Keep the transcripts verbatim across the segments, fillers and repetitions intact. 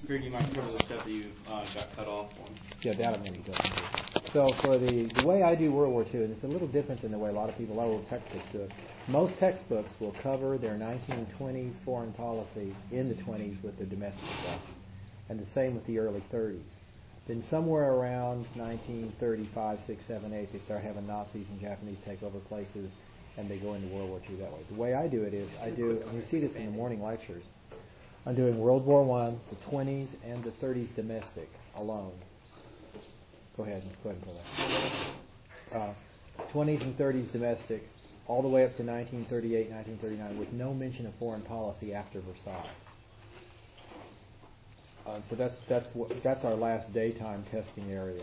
Figured you might cover the stuff that you uh, got cut off on. Yeah, that I'm going to go into. So for the, the way I do World War Two, and it's a little different than the way a lot of people, a lot of textbooks do it. Most textbooks will cover their nineteen twenties foreign policy in the twenties with the domestic stuff. And the same with the early thirties. Then somewhere around nineteen thirty-five, six, seven, eight, they start having Nazis and Japanese take over places, and they go into World War Two that way. The way I do it is, I do, and you see this in the morning lectures, I'm doing World War One, the twenties, and the thirties domestic alone. Go ahead, go ahead and pull that. Uh, twenties and thirties domestic, all the way up to nineteen thirty-eight, nineteen thirty-nine, with no mention of foreign policy after Versailles. Uh, so that's that's what, that's our last daytime testing area,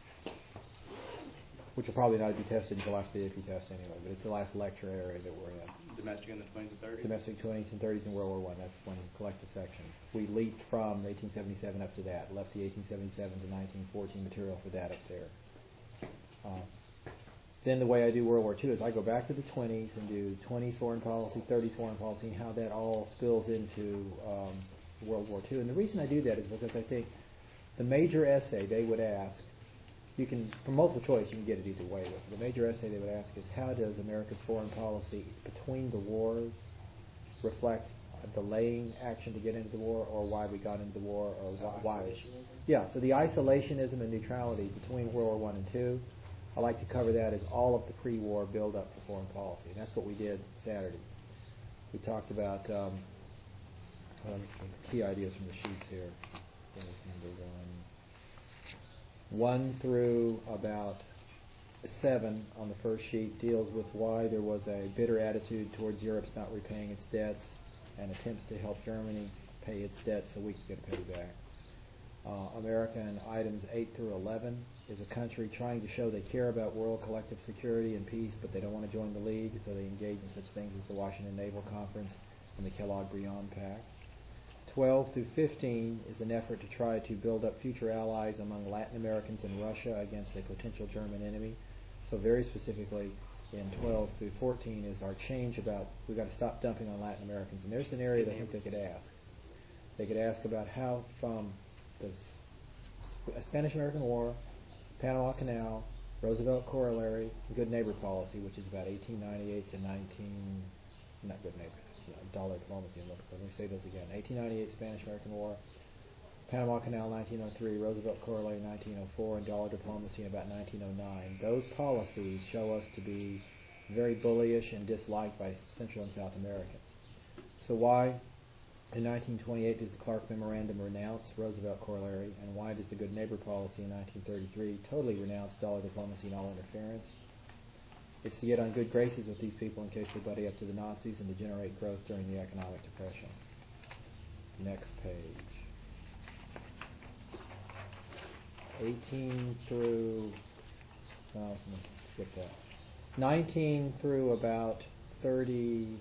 which will probably not be tested until after the A P test anyway. But it's the last lecture area that we're in. Domestic in the twenties and thirties? Domestic twenties and thirties in World War One. That's one collective section. We leaped from eighteen seventy-seven up to that. Left the eighteen seventy-seven to nineteen fourteen material for that up there. Uh, then the way I do World War Two is I go back to the twenties and do twenties foreign policy, thirties foreign policy, and how that all spills into um, World War Two. And the reason I do that is because I think the major essay they would ask, you can, from multiple choice, you can get it either way. But the major essay they would ask is, how does America's foreign policy between the wars reflect a delaying action to get into the war, or why we got into the war, or why? why. Yeah, so the isolationism and neutrality between World War One and Two, I like to cover that as all of the pre-war build-up for foreign policy. And that's what we did Saturday. We talked about um, um, key ideas from the sheets here. There's number one. One through about seven on the first sheet deals with why there was a bitter attitude towards Europe's not repaying its debts and attempts to help Germany pay its debts so we could get paid back. Uh, America in items eight through eleven is a country trying to show they care about world collective security and peace, but they don't want to join the League, so they engage in such things as the Washington Naval Conference and the Kellogg-Briand Pact. twelve through fifteen is an effort to try to build up future allies among Latin Americans and Russia against a potential German enemy. So very specifically in twelve through fourteen is our change about we've got to stop dumping on Latin Americans. And there's an area that I think they could ask. They could ask about how from the Spanish-American War, Panama Canal, Roosevelt Corollary, Good Neighbor Policy, which is about eighteen ninety-eight to nineteen, not Good Neighbor, dollar diplomacy. Let me say those again. eighteen ninety-eight Spanish-American War, Panama Canal nineteen oh three, Roosevelt Corollary nineteen oh four, and dollar diplomacy in about nineteen oh nine. Those policies show us to be very bullyish and disliked by Central and South Americans. So why in nineteen twenty-eight does the Clark Memorandum renounce Roosevelt Corollary, and why does the Good Neighbor Policy in nineteen thirty-three totally renounce dollar diplomacy and all interference? It's to get on good graces with these people in case they buddy up to the Nazis and to generate growth during the economic depression. Next page. eighteen through, well, skip that. nineteen through about thirty-five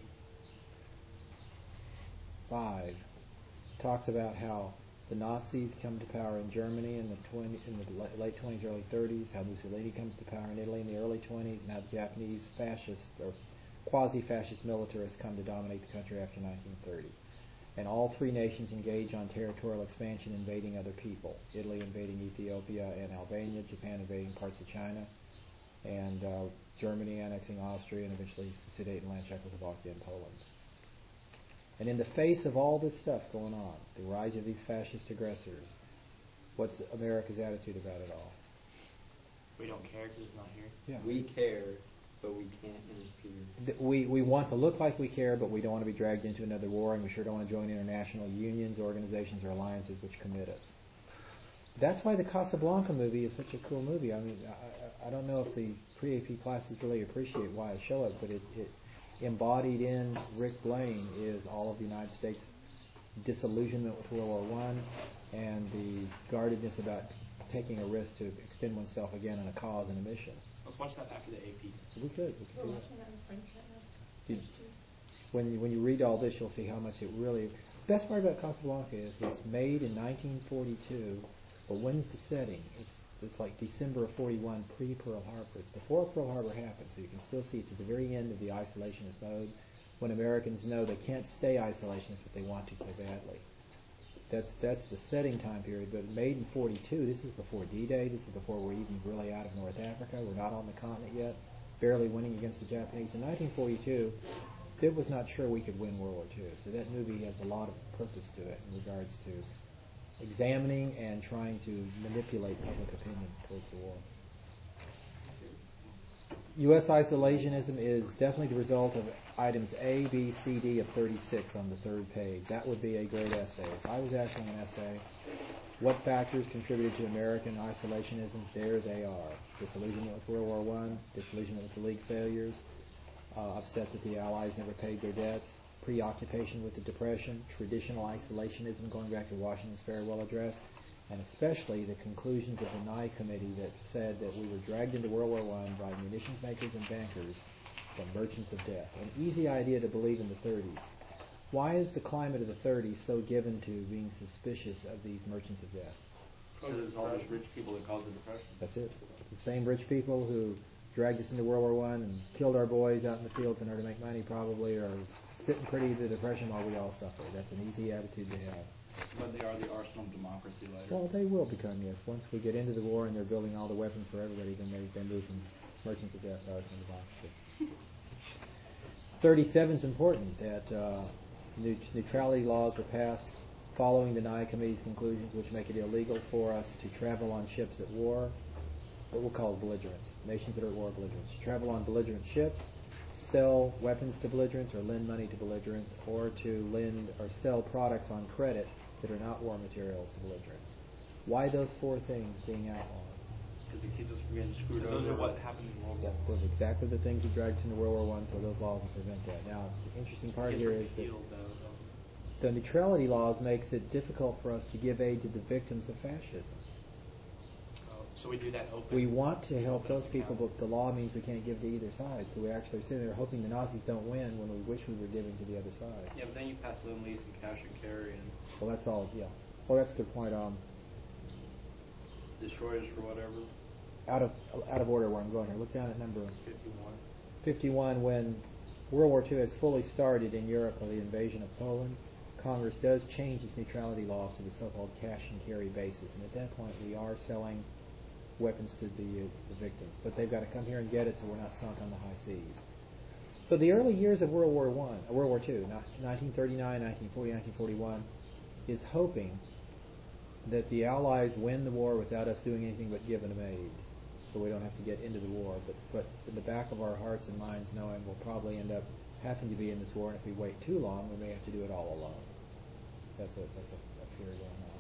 talks about how the Nazis come to power in Germany in the twenty, in the late twenties, early thirties, how Mussolini comes to power in Italy in the early twenties, and how the Japanese fascist or quasi-fascist militarists come to dominate the country after nineteen thirty. And all three nations engage on territorial expansion, invading other people. Italy invading Ethiopia and Albania, Japan invading parts of China, and uh, Germany annexing Austria, and eventually Sudetenland, Czechoslovakia, and Poland. And in the face of all this stuff going on, the rise of these fascist aggressors, what's America's attitude about it all? We don't care because it's not here. Yeah. We care, but we can't interfere. We we want to look like we care, but we don't want to be dragged into another war, and we sure don't want to join international unions, organizations, or alliances which commit us. That's why the Casablanca movie is such a cool movie. I mean, I, I don't know if the pre-A P classes really appreciate why I show it, but it, it embodied in Rick Blaine is all of the United States disillusionment with World War One and the guardedness about taking a risk to extend oneself again in a cause and a mission. Let's watch that after the A P. We could. We could We're do watching that in spring that. You, when you, when you read all this, you'll see how much it really. The best part about Casablanca is it's made in nineteen forty-two, but when's the setting? It's it's like December of forty-one, pre-Pearl Harbor. It's before Pearl Harbor happened, so you can still see it's at the very end of the isolationist mode, when Americans know they can't stay isolationist, but they want to so badly. That's that's the setting time period. But made in forty-two, this is before D-Day. This is before we're even really out of North Africa. We're not on the continent yet, barely winning against the Japanese. In nineteen forty-two, it was not sure we could win World War Two. So that movie has a lot of purpose to it in regards to examining and trying to manipulate public opinion towards the war. U S isolationism is definitely the result of items A, B, C, D of thirty-six on the third page. That would be a great essay. If I was asking an essay, what factors contributed to American isolationism? There they are. Disillusionment with World War One, disillusionment with the League failures, uh, upset that the Allies never paid their debts, preoccupation with the Depression, traditional isolationism going back to Washington's farewell address, and especially the conclusions of the Nye Committee that said that we were dragged into World War One by munitions makers and bankers from merchants of death. An easy idea to believe in the thirties. Why is the climate of the thirties so given to being suspicious of these merchants of death? Because it's all those rich people that caused the Depression. That's it. The same rich people who dragged us into World War One and killed our boys out in the fields in order to make money probably are sitting pretty the Depression while we all suffer. That's an easy attitude to have. But they are the arsenal of democracy later. Well, they will become, yes. Once we get into the war and they're building all the weapons for everybody, then they, they're losing merchants of death, arsenal of democracy. thirty-seven is important, that uh, neutrality laws were passed following the Nye Committee's conclusions, which make it illegal for us to travel on ships at war, what we'll call belligerents, nations that are at war belligerents. Travel on belligerent ships, sell weapons to belligerents or lend money to belligerents, or to lend or sell products on credit that are not war materials to belligerents. Why those four things being outlawed? Because it keeps us from getting screwed over. Those are what happened in World War Yeah, One. those are exactly the things that dragged us into World War One, so those laws will prevent that. Now, the interesting part here is that the neutrality laws makes it difficult for us to give aid to the victims of fascism. Oh, so we do that open. We want to help those people, but the law means we can't give to either side. So we actually are sitting there hoping the Nazis don't win when we wish we were giving to the other side. Yeah, but then you pass Lend Lease and Cash and Carry and Well, that's all, yeah. Well, that's a good point. Um, destroyers for whatever. out of out of order where I'm going here. Look down at number fifty-one. fifty-one. When World War Two has fully started in Europe with the invasion of Poland, Congress does change its neutrality laws to the so-called cash and carry basis. And at that point, we are selling weapons to the, uh, the victims. But they've got to come here and get it so we're not sunk on the high seas. So the early years of World War One, uh, World War Two, nineteen thirty-nine, nineteen forty, nineteen forty-one, is hoping that the Allies win the war without us doing anything but giving them aid, so we don't have to get into the war. But, but in the back of our hearts and minds, knowing we'll probably end up having to be in this war, and if we wait too long, we may have to do it all alone. That's a that's a, a fear going on.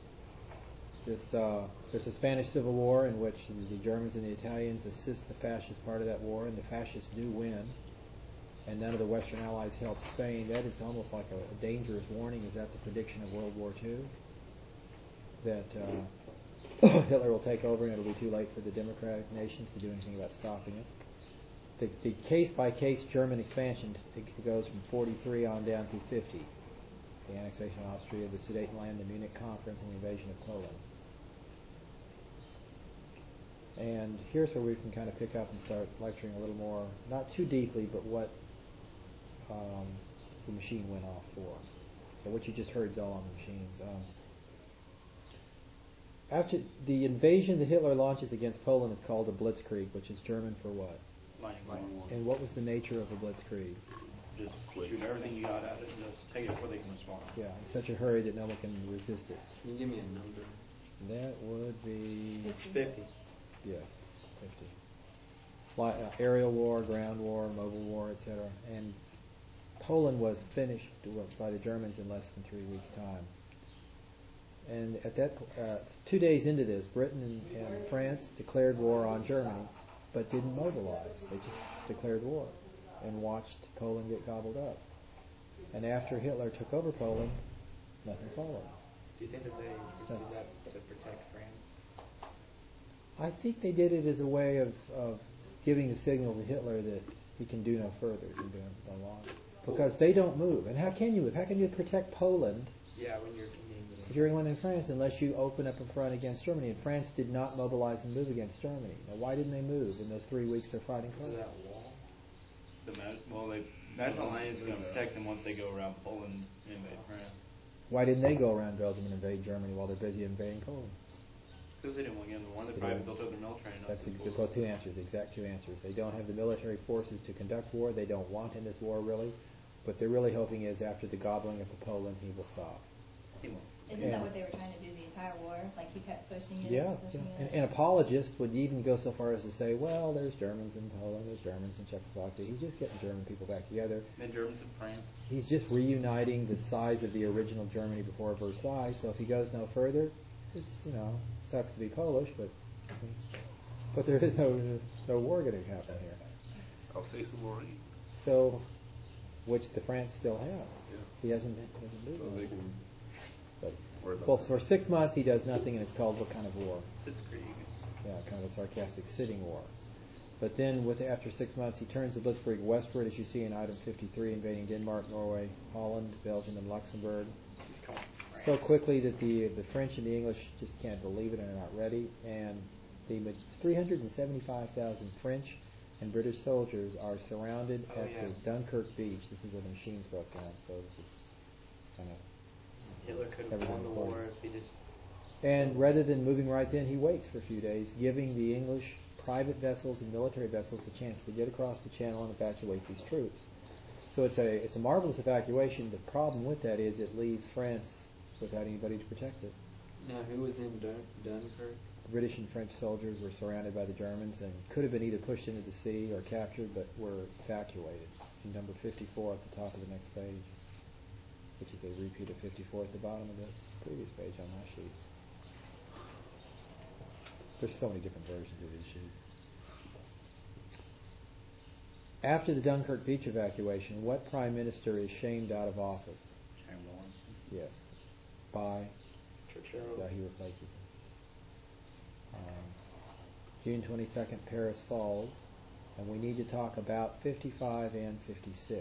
This uh, there's a Spanish Civil War in which the Germans and the Italians assist the fascist part of that war, and the fascists do win, and none of the Western Allies help Spain. That is almost like a, a dangerous warning. Is that the prediction of World War Two? That uh, Hitler will take over and it'll be too late for the democratic nations to do anything about stopping it. The, the case-by-case German expansion it goes from forty-three on down through fifty. The annexation of Austria, the Sudetenland, the Munich Conference, and the invasion of Poland. And here's where we can kind of pick up and start lecturing a little more, not too deeply, but what um, the machine went off for. So what you just heard is all on the machines. Um, After the invasion that Hitler launches against Poland is called a blitzkrieg, which is German for what? Lightning war. And what was the nature of a blitzkrieg? Just shoot everything you got at it and just take it before they can respond. Yeah, in such a hurry that no one can resist it. Can you give me a number? That would be Fifty. yes, fifty. Like, uh, aerial war, ground war, mobile war, et cetera. And Poland was finished by the Germans in less than three weeks' time. And at that, uh, two days into this, Britain and, and France declared war on Germany, but didn't mobilize. They just declared war and watched Poland get gobbled up. And after Hitler took over Poland, nothing followed. Do you think that they just did that to protect France? I think they did it as a way of, of giving the signal to Hitler that he can do no further, he can do no longer. Because they don't move. And how can you move? How can you protect Poland? Yeah, when you're If you're anyone in France, unless you open up a front against Germany, and France did not mobilize and move against Germany. Now, why didn't they move in those three weeks they're fighting Because of Poland? that wall. The Mag- well, they National Alliance is going to protect them once they go around Poland and invade France. Why didn't they go around Belgium and invade Germany while they're busy invading Poland? Because they didn't want to get in the war. They They probably didn't. built up their military enough. That's to ex- pull well, it. two answers, exact two answers. They don't have the military forces to conduct war. They don't want in this war, really. What they're really hoping is after the gobbling up of Poland, he will stop. He won't. Isn't And- that what they were trying to do the entire war? Like he kept pushing it. Yeah, and yeah. pushing And, it. and apologists would even go so far as to say, well, there's Germans in Poland, there's Germans in Czechoslovakia. He's just getting German people back together. The Germans in France. He's just reuniting the size of the original Germany before Versailles. So if he goes no further, it's, you know, sucks to be Polish, but but there is no no war going to happen here. I'll say some more. So, which the France still have. Yeah. He hasn't hasn't So moved. they can But worry about well, that. for six months he does nothing, and it's called what kind of war? Sitzkrieg. Yeah, kind of a sarcastic sitting war. But then, with after six months, he turns the Blitzkrieg westward, as you see in item fifty-three, invading Denmark, Norway, Holland, Belgium, and Luxembourg. He's coming from So France. quickly that the the French and the English just can't believe it and are not ready. And the three hundred seventy-five thousand French and British soldiers are surrounded Oh, at yeah. the Dunkirk beach. This is where the machines broke down. So this is kind of. Hitler could have Everything won the recorded. war if he just. And rather than moving right then, he waits for a few days, giving the English private vessels and military vessels a chance to get across the channel and evacuate these troops. So it's a it's a marvelous evacuation. The problem with that is it leaves France without anybody to protect it. Now, who was in Dun- Dunkirk? The British and French soldiers were surrounded by the Germans and could have been either pushed into the sea or captured, but were evacuated. In number fifty-four at the top of the next page, which is a repeat of fifty-four at the bottom of the previous page on my sheets. There's so many different versions of these sheets. After the Dunkirk beach evacuation, what prime minister is shamed out of office? Chamberlain. Yes. By? Churchill. Yeah, he replaces him. Um, June twenty-second, Paris falls, and we need to talk about fifty-five and fifty-six.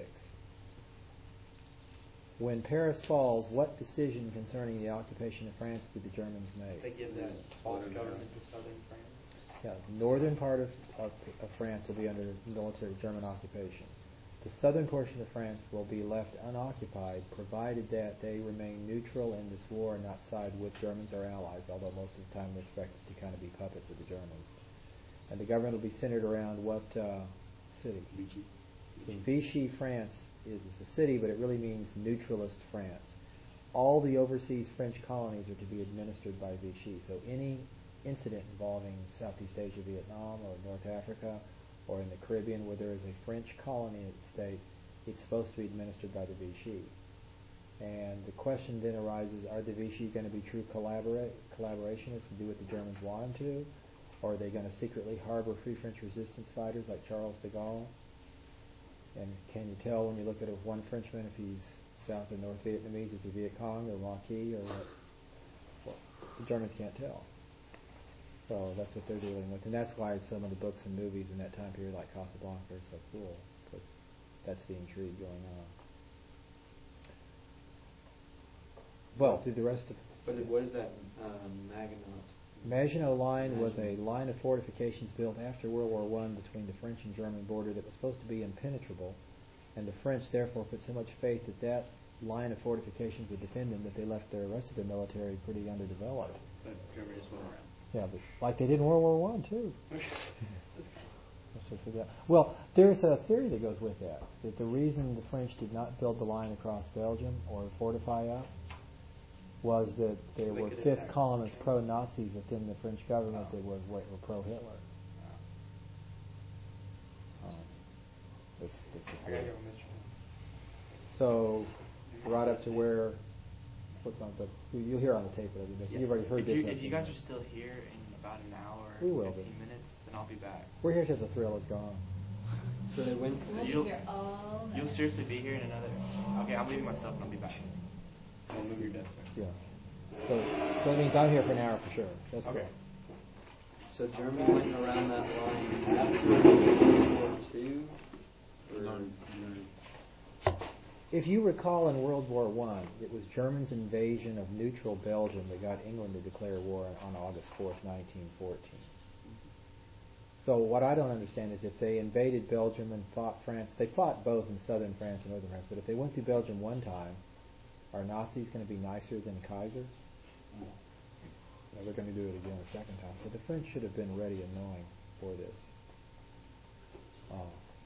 When Paris falls, what decision concerning the occupation of France did the Germans make? They give that false government to southern France. Yeah, the northern part of, of, of France will be under military German occupation. The southern portion of France will be left unoccupied, provided that they remain neutral in this war and not side with Germans or allies, although most of the time we're expected to kind of be puppets of the Germans. And the government will be centered around what uh, city? Vichy. So Vichy, France, is it's a city, but it really means neutralist France. All the overseas French colonies are to be administered by Vichy. So any incident involving Southeast Asia, Vietnam, or North Africa, or in the Caribbean where there is a French colony at stake, it's supposed to be administered by the Vichy. And the question then arises, are the Vichy going to be true collabora- collaborationists and do what the Germans want them to? Or are they going to secretly harbor Free French resistance fighters like Charles de Gaulle? And can you tell when you look at a, one Frenchman if he's South or North Vietnamese, is he Viet Cong or Maquis or what? Well, the Germans can't tell. So that's what they're dealing with. And that's why some of the books and movies in that time period like Casablanca are so cool, because that's the intrigue going on. Well, through the rest of... But what is that um, Maginot? Maginot Line was a line of fortifications built after World War One between the French and German border that was supposed to be impenetrable, and the French therefore put so much faith that that line of fortifications would defend them that they left the rest of their military pretty underdeveloped. But Germany just went around. Yeah, but like they did in World War One too. Let's just figure out. Well, there's a theory that goes with that, that the reason the French did not build the line across Belgium or fortify up was that there So they were could fifth attack columnist Germany. pro-Nazis within the French government Oh. that were, were pro-Hitler. Um, that's, that's a I gotta theory. go with Mister So, right up to where, what's on, but you- you'll hear on the tape whatever you miss. You've already heard if this. You, up if you there. guys are still here in about an hour, We will be. fifteen minutes, then I'll be back. We're here till the thrill is gone. So they went. We'll be you'll- here all night. You'll seriously be here in another. Okay, I'm leaving myself and I'll be back. I'll move your desk. Yeah. So, so it means I'm here for an hour for sure. That's Okay. cool. So Germany went around that line after World War Two. Or No, no. If you recall in World War One, it was Germans' invasion of neutral Belgium that got England to declare war on August fourth, nineteen fourteen. So what I don't understand is if they invaded Belgium and fought France, they fought both in southern France and northern France, but if they went through Belgium one time, Are Nazis going to be nicer than Kaiser? No, they're going to do it again a second time. So the French should have been ready and knowing for this. Uh,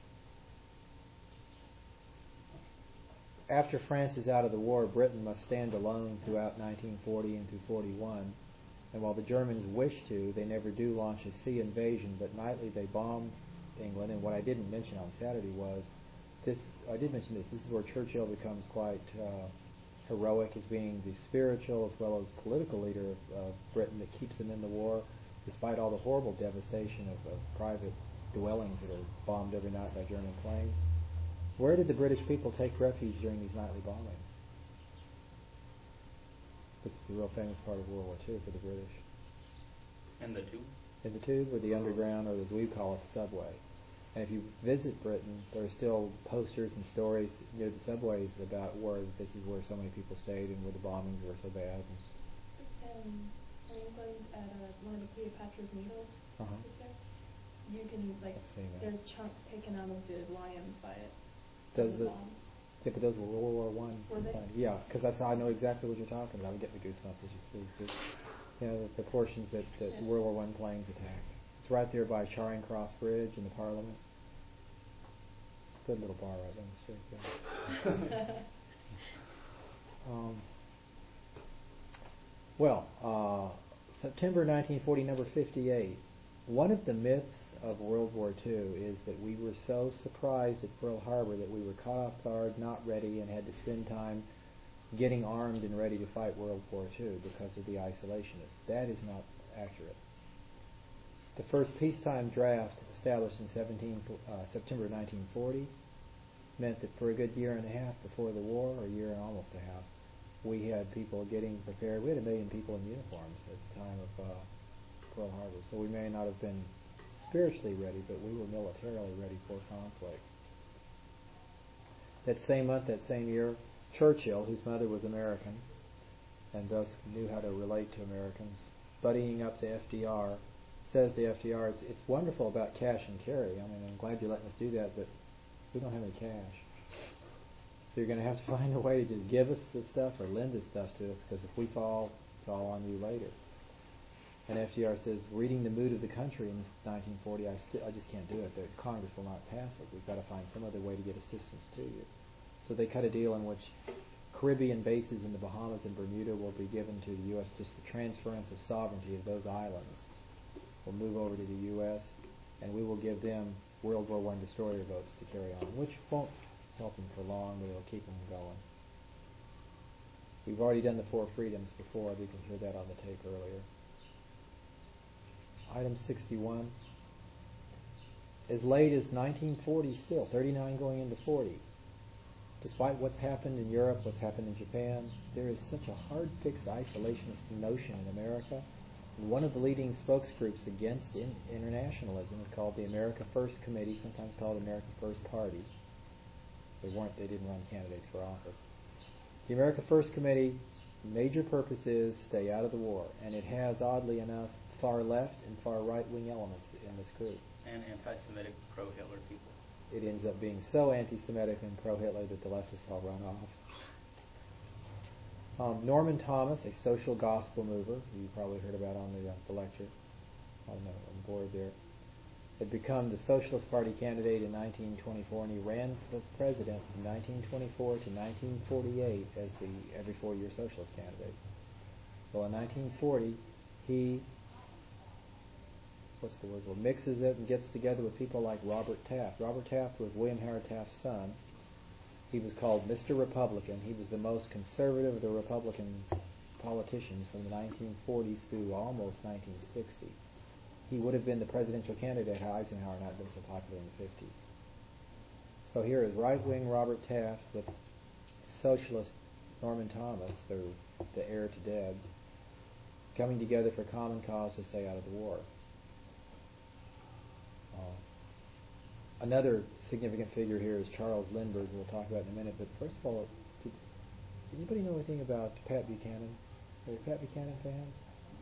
after France is out of the war, Britain must stand alone throughout nineteen forty and through forty-one. And while the Germans wish to, they never do launch a sea invasion, but nightly they bomb England. And what I didn't mention on Saturday was this, I did mention this, this is where Churchill becomes quite uh, heroic as being the spiritual as well as political leader of, of Britain that keeps them in the war, despite all the horrible devastation of, of private dwellings that are bombed every night by German planes. Where did the British people take refuge during these nightly bombings? This is a real famous part of World War Two for the British. And the tube? In the tube or the underground, or as we call it, the subway. And if you visit Britain, there are still posters and stories near the subways about where this is where so many people stayed and where the bombings were so bad. Um, in England, at uh, one of the Cleopatra's Needles, Uh-huh. is there? You can, like, I've seen that. there's chunks taken out of the lions by it. Does from the bombs. yeah, but those were World War One. Were they? Yeah, because I saw, I know exactly what you're talking about. I'm getting the goosebumps as you speak. But, you know, the, the portions that, that Yeah. World War One planes attacked. It's right there by Charing Cross Bridge in the Parliament. Good little bar right down the street there. um, well, uh, September nineteen forty, number fifty-eight. One of the myths of World War Two is that we were so surprised at Pearl Harbor that we were caught off guard, not ready, and had to spend time getting armed and ready to fight World War Two because of the isolationists. That is not accurate. The first peacetime draft, established in seventeen, uh, September nineteen forty, meant that for a good year and a half before the war, or a year and almost a half, we had people getting prepared. We had a million people in uniforms at the time of uh, Pearl Harbor, so we may not have been spiritually ready, but we were militarily ready for conflict. That same month, that same year, Churchill, whose mother was American, and thus knew how to relate to Americans, buddying up to F D R, says to F D R, it's, it's wonderful about cash and carry. I mean, I'm glad you're letting us do that, but we don't have any cash. So you're going to have to find a way to just give us the stuff or lend this stuff to us, because if we fall, it's all on you later. And F D R says, reading the mood of the country in nineteen forty, I, st- I just can't do it. The Congress will not pass it. We've got to find some other way to get assistance to you. So they cut a deal in which Caribbean bases in the Bahamas and Bermuda will be given to the U S Just the transference of sovereignty of those islands will move over to the U S and we will give them World War One destroyer boats to carry on, which won't help them for long, but it'll keep them going. We've already done the Four Freedoms before. You can hear that on the tape earlier. Item sixty-one. As late as nineteen forty still, thirty-nine going into forty, despite what's happened in Europe, what's happened in Japan, there is such a hard-fixed isolationist notion in America. And one of the leading spokesgroups against in- internationalism is called the America First Committee, sometimes called America First Party. They weren't, they didn't run candidates for office. The America First Committee's major purpose is stay out of the war, and it has, oddly enough, far left and far right-wing elements in this group. And anti-Semitic pro-Hitler people. It ends up being so anti-Semitic and pro-Hitler that the leftists all run off. Um, Norman Thomas, a social gospel mover, you probably heard about on the, uh, the lecture, on the, on the board there, had become the Socialist Party candidate in nineteen twenty-four, and he ran for president from nineteen twenty-four to nineteen forty-eight as the every four-year socialist candidate. Well, in nineteen forty, he what's the word? Well, mixes it and gets together with people like Robert Taft. Robert Taft was William Howard Taft's son. He was called Mister Republican. He was the most conservative of the Republican politicians from the nineteen forties through almost nineteen sixty. He would have been the presidential candidate had Eisenhower not been so popular in the fifties. So here is right-wing Robert Taft with socialist Norman Thomas, the, the heir to Debs, coming together for common cause to stay out of the war. Uh, another significant figure here is Charles Lindbergh, who we'll talk about in a minute. But first of all, did anybody know anything about Pat Buchanan? Are you Pat Buchanan fans?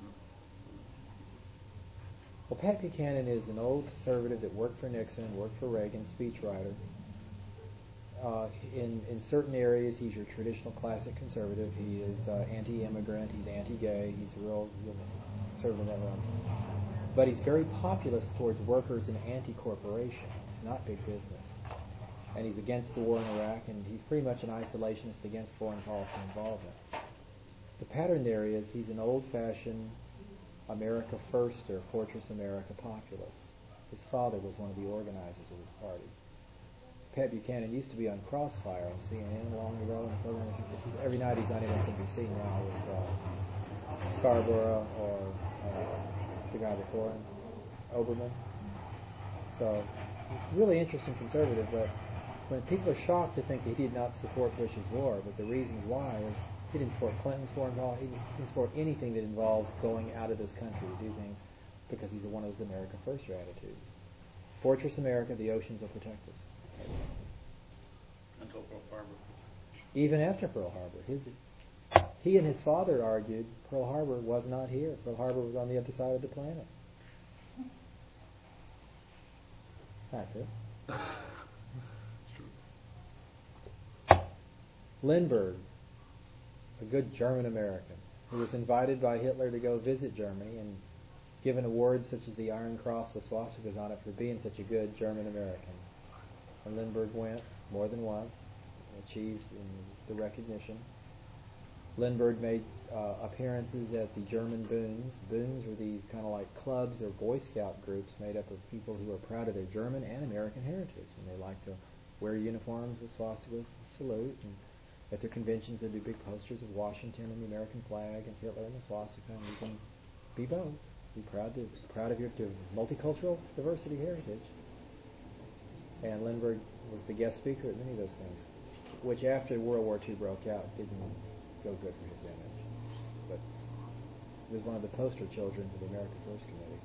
Well, Pat Buchanan is an old conservative that worked for Nixon, worked for Reagan, speechwriter. uh, in in certain areas, he's your traditional classic conservative. He is uh, anti-immigrant. He's anti-gay. He's a real, real conservative in that realm. But he's very populist towards workers and anti-corporation. He's not big business. And he's against the war in Iraq, and he's pretty much an isolationist against foreign policy involvement. The pattern there is he's an old-fashioned America Firster, Fortress America populist. His father was one of the organizers of his party. Pat Buchanan used to be on Crossfire on C N N long ago in the program. He's, every night he's on M S N B C now with uh, Scarborough or uh, the guy before him, Oberman. So he's a really interesting conservative, but when people are shocked to think that he did not support Bush's war, but the reasons why is he didn't support Clinton's foreign policy, he didn't support anything that involves going out of this country to do things because he's one of those America Firster attitudes. Fortress America, the oceans will protect us. Until Pearl Harbor. Even after Pearl Harbor. His, he and his father argued Pearl Harbor was not here. Pearl Harbor was on the other side of the planet. That's it. Lindbergh, a good German American, who was invited by Hitler to go visit Germany and given awards such as the Iron Cross with swastikas on it for being such a good German American. And Lindbergh went more than once, achieved in the recognition. Lindbergh made uh, appearances at the German Bunds. Bunds were these kind of like clubs or Boy Scout groups made up of people who are proud of their German and American heritage, and they like to wear uniforms with swastikas, salute, and at their conventions they do big posters of Washington and the American flag and Hitler and the swastika, and you can be both. Be proud to proud of your multicultural diversity heritage. And Lindbergh was the guest speaker at many of those things, which after World War Two broke out didn't go good for his image. But he was one of the poster children for the America First Committee.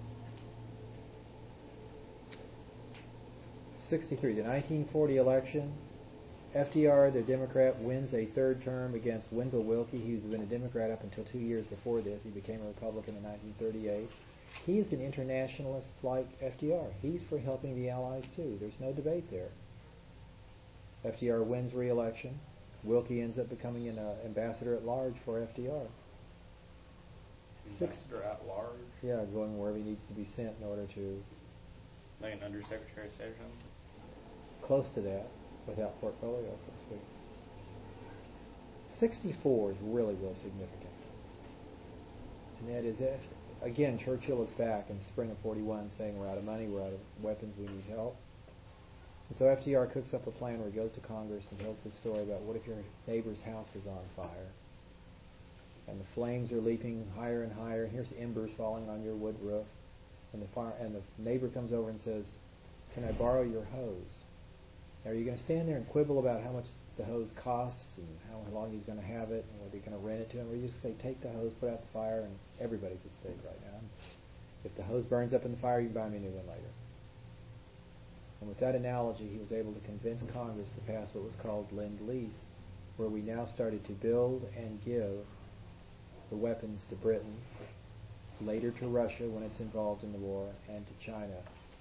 sixty-three, the nineteen forty election, F D R, the Democrat, wins a third term against Wendell Willkie. He'd been a Democrat up until two years before this. He became a Republican in nineteen thirty-eight. He's an internationalist like F D R. He's for helping the Allies too. There's no debate there. F D R wins re-election. Willkie ends up becoming an uh, ambassador at large for F D R. Ambassador at large? Yeah, going wherever he needs to be sent in order to... Like an undersecretary of state or something? Close to that, without portfolio, so to speak. sixty-four is really, really significant. And that is, if, again, Churchill is back in spring of forty-one saying we're out of money, we're out of weapons, we need help. And so F D R cooks up a plan where he goes to Congress and tells this story about what if your neighbor's house was on fire and the flames are leaping higher and higher, and here's embers falling on your wood roof, and the fire, and the neighbor comes over and says, "Can I borrow your hose?" Now, are you going to stand there and quibble about how much the hose costs and how long he's going to have it and whether you're going to rent it to him? Or you just say, take the hose, put out the fire, and everybody's at stake right now. If the hose burns up in the fire, you can buy me a new one later. And with that analogy, he was able to convince Congress to pass what was called Lend-Lease, where we now started to build and give the weapons to Britain, later to Russia when it's involved in the war, and to China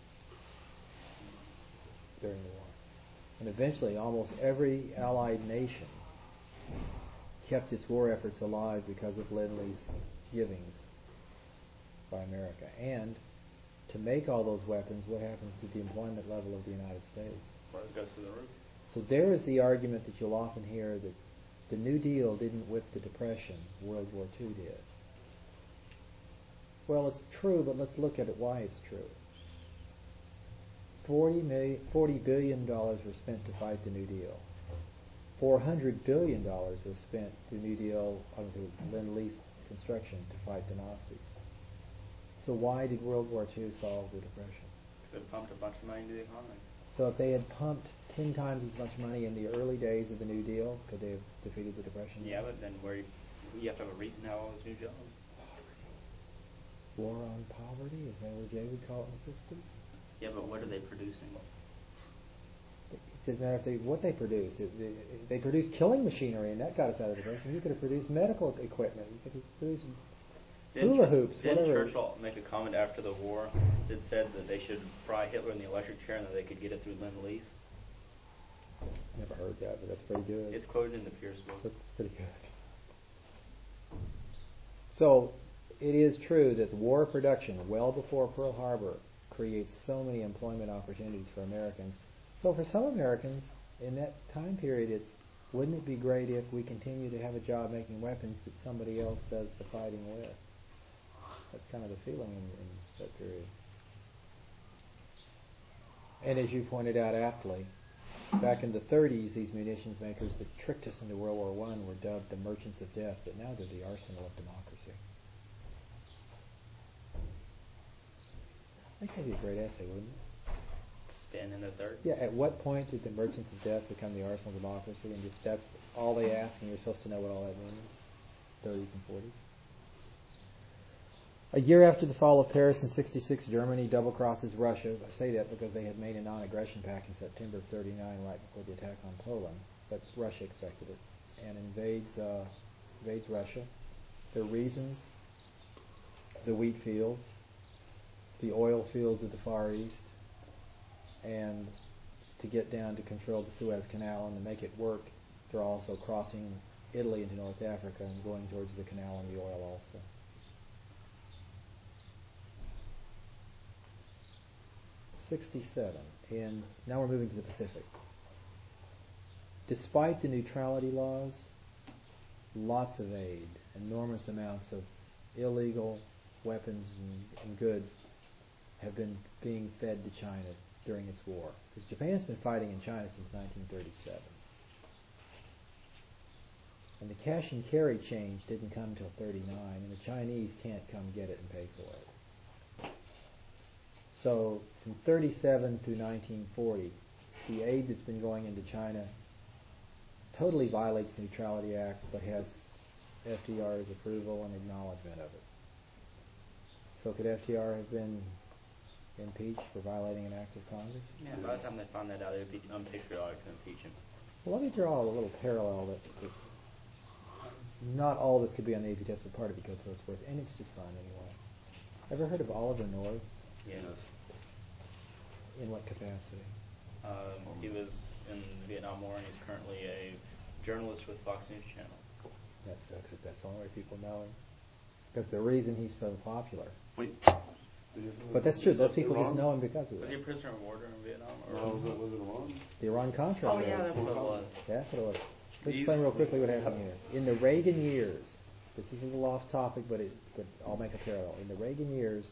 during the war. And eventually, almost every Allied nation kept its war efforts alive because of Lend-Lease givings by America. And to make all those weapons, what happens to the employment level of the United States? Well, it goes through the roof. So there is the argument that you'll often hear that the New Deal didn't whip the Depression, World War Two did. Well, it's true, but let's look at it why it's true. forty, million, forty billion dollars were spent to fight the New Deal. four hundred billion dollars was spent to New Deal on the Lend-Lease construction to fight the Nazis. So why did World War Two solve the Depression? Because it pumped a bunch of money into the economy. So if they had pumped ten times as much money in the early days of the New Deal, could they have defeated the Depression? Yeah, but then where you, you have to have a reason to have all those new jobs. War on poverty? Is that what Jay would call it in the sixties? Yeah, but what are they producing? It doesn't matter if they, what they produce. It, they, they produced killing machinery, and that got us out of the depression. You could have produced medical equipment. You could have produced Didn't hula Chur- hoops, Didn't whatever. Churchill make a comment after the war that said that they should fry Hitler in the electric chair and that they could get it through Lend-Lease? Never heard that, but that's pretty good. It's quoted in the Pierce book. That's pretty good. So, it is true that the war of production, well before Pearl Harbor, creates so many employment opportunities for Americans. So for some Americans, in that time period, it's, wouldn't it be great if we continue to have a job making weapons that somebody else does the fighting with? That's kind of the feeling in, in that period. And as you pointed out aptly, back in the thirties, these munitions makers that tricked us into World War One were dubbed the merchants of death, but now they're the arsenal of democracy. I think that'd be a great essay, wouldn't it? Spin in the third. Yeah, at what point did the merchants of death become the arsenal of democracy? And just that's all they ask, and you're supposed to know what all that means? thirties and forties. A year after the fall of Paris in sixty-six, Germany double-crosses Russia. I say that because they had made a non-aggression pact in September of thirty-nine, right before the attack on Poland, but Russia expected it, and invades uh, invades Russia. Their reasons: the wheat fields, the oil fields of the Far East, and to get down to control the Suez Canal and to make it work, they're also crossing Italy into North Africa and going towards the canal and the oil also. sixty-seven, and now we're moving to the Pacific. Despite the neutrality laws, lots of aid, enormous amounts of illegal weapons and, and goods have been being fed to China during its war. Because Japan's been fighting in China since nineteen thirty-seven. And the cash and carry change didn't come until thirty-nine, and the Chinese can't come get it and pay for it. So from thirty-seven through nineteen forty, the aid that's been going into China totally violates the Neutrality Acts, but has F D R's approval and acknowledgement of it. So could F D R have been impeached for violating an act of Congress? Yeah, by the time they find that out, it would be unpatriotic to impeach him. Well, let me draw a little parallel that, that not all this could be on the A P test, but part of it could, so it's worth, and it's just fun anyway. Ever heard of Oliver North? Yes. In what capacity? Um, he was in the Vietnam War, and he's currently a journalist with Fox News Channel. That sucks if that's the only way people know him. Because the reason he's so popular. Wait. But that's true. Those people Iran? just know him because of Was that. he a prisoner of war during Vietnam? Or No, was it, was it Iran? The Iran-Contra. Oh, yeah, that's what it was. That's what it was. Let's He's- explain real quickly what happened here. In the Reagan years, this is a little off topic, but, it, but I'll make a parallel. In the Reagan years,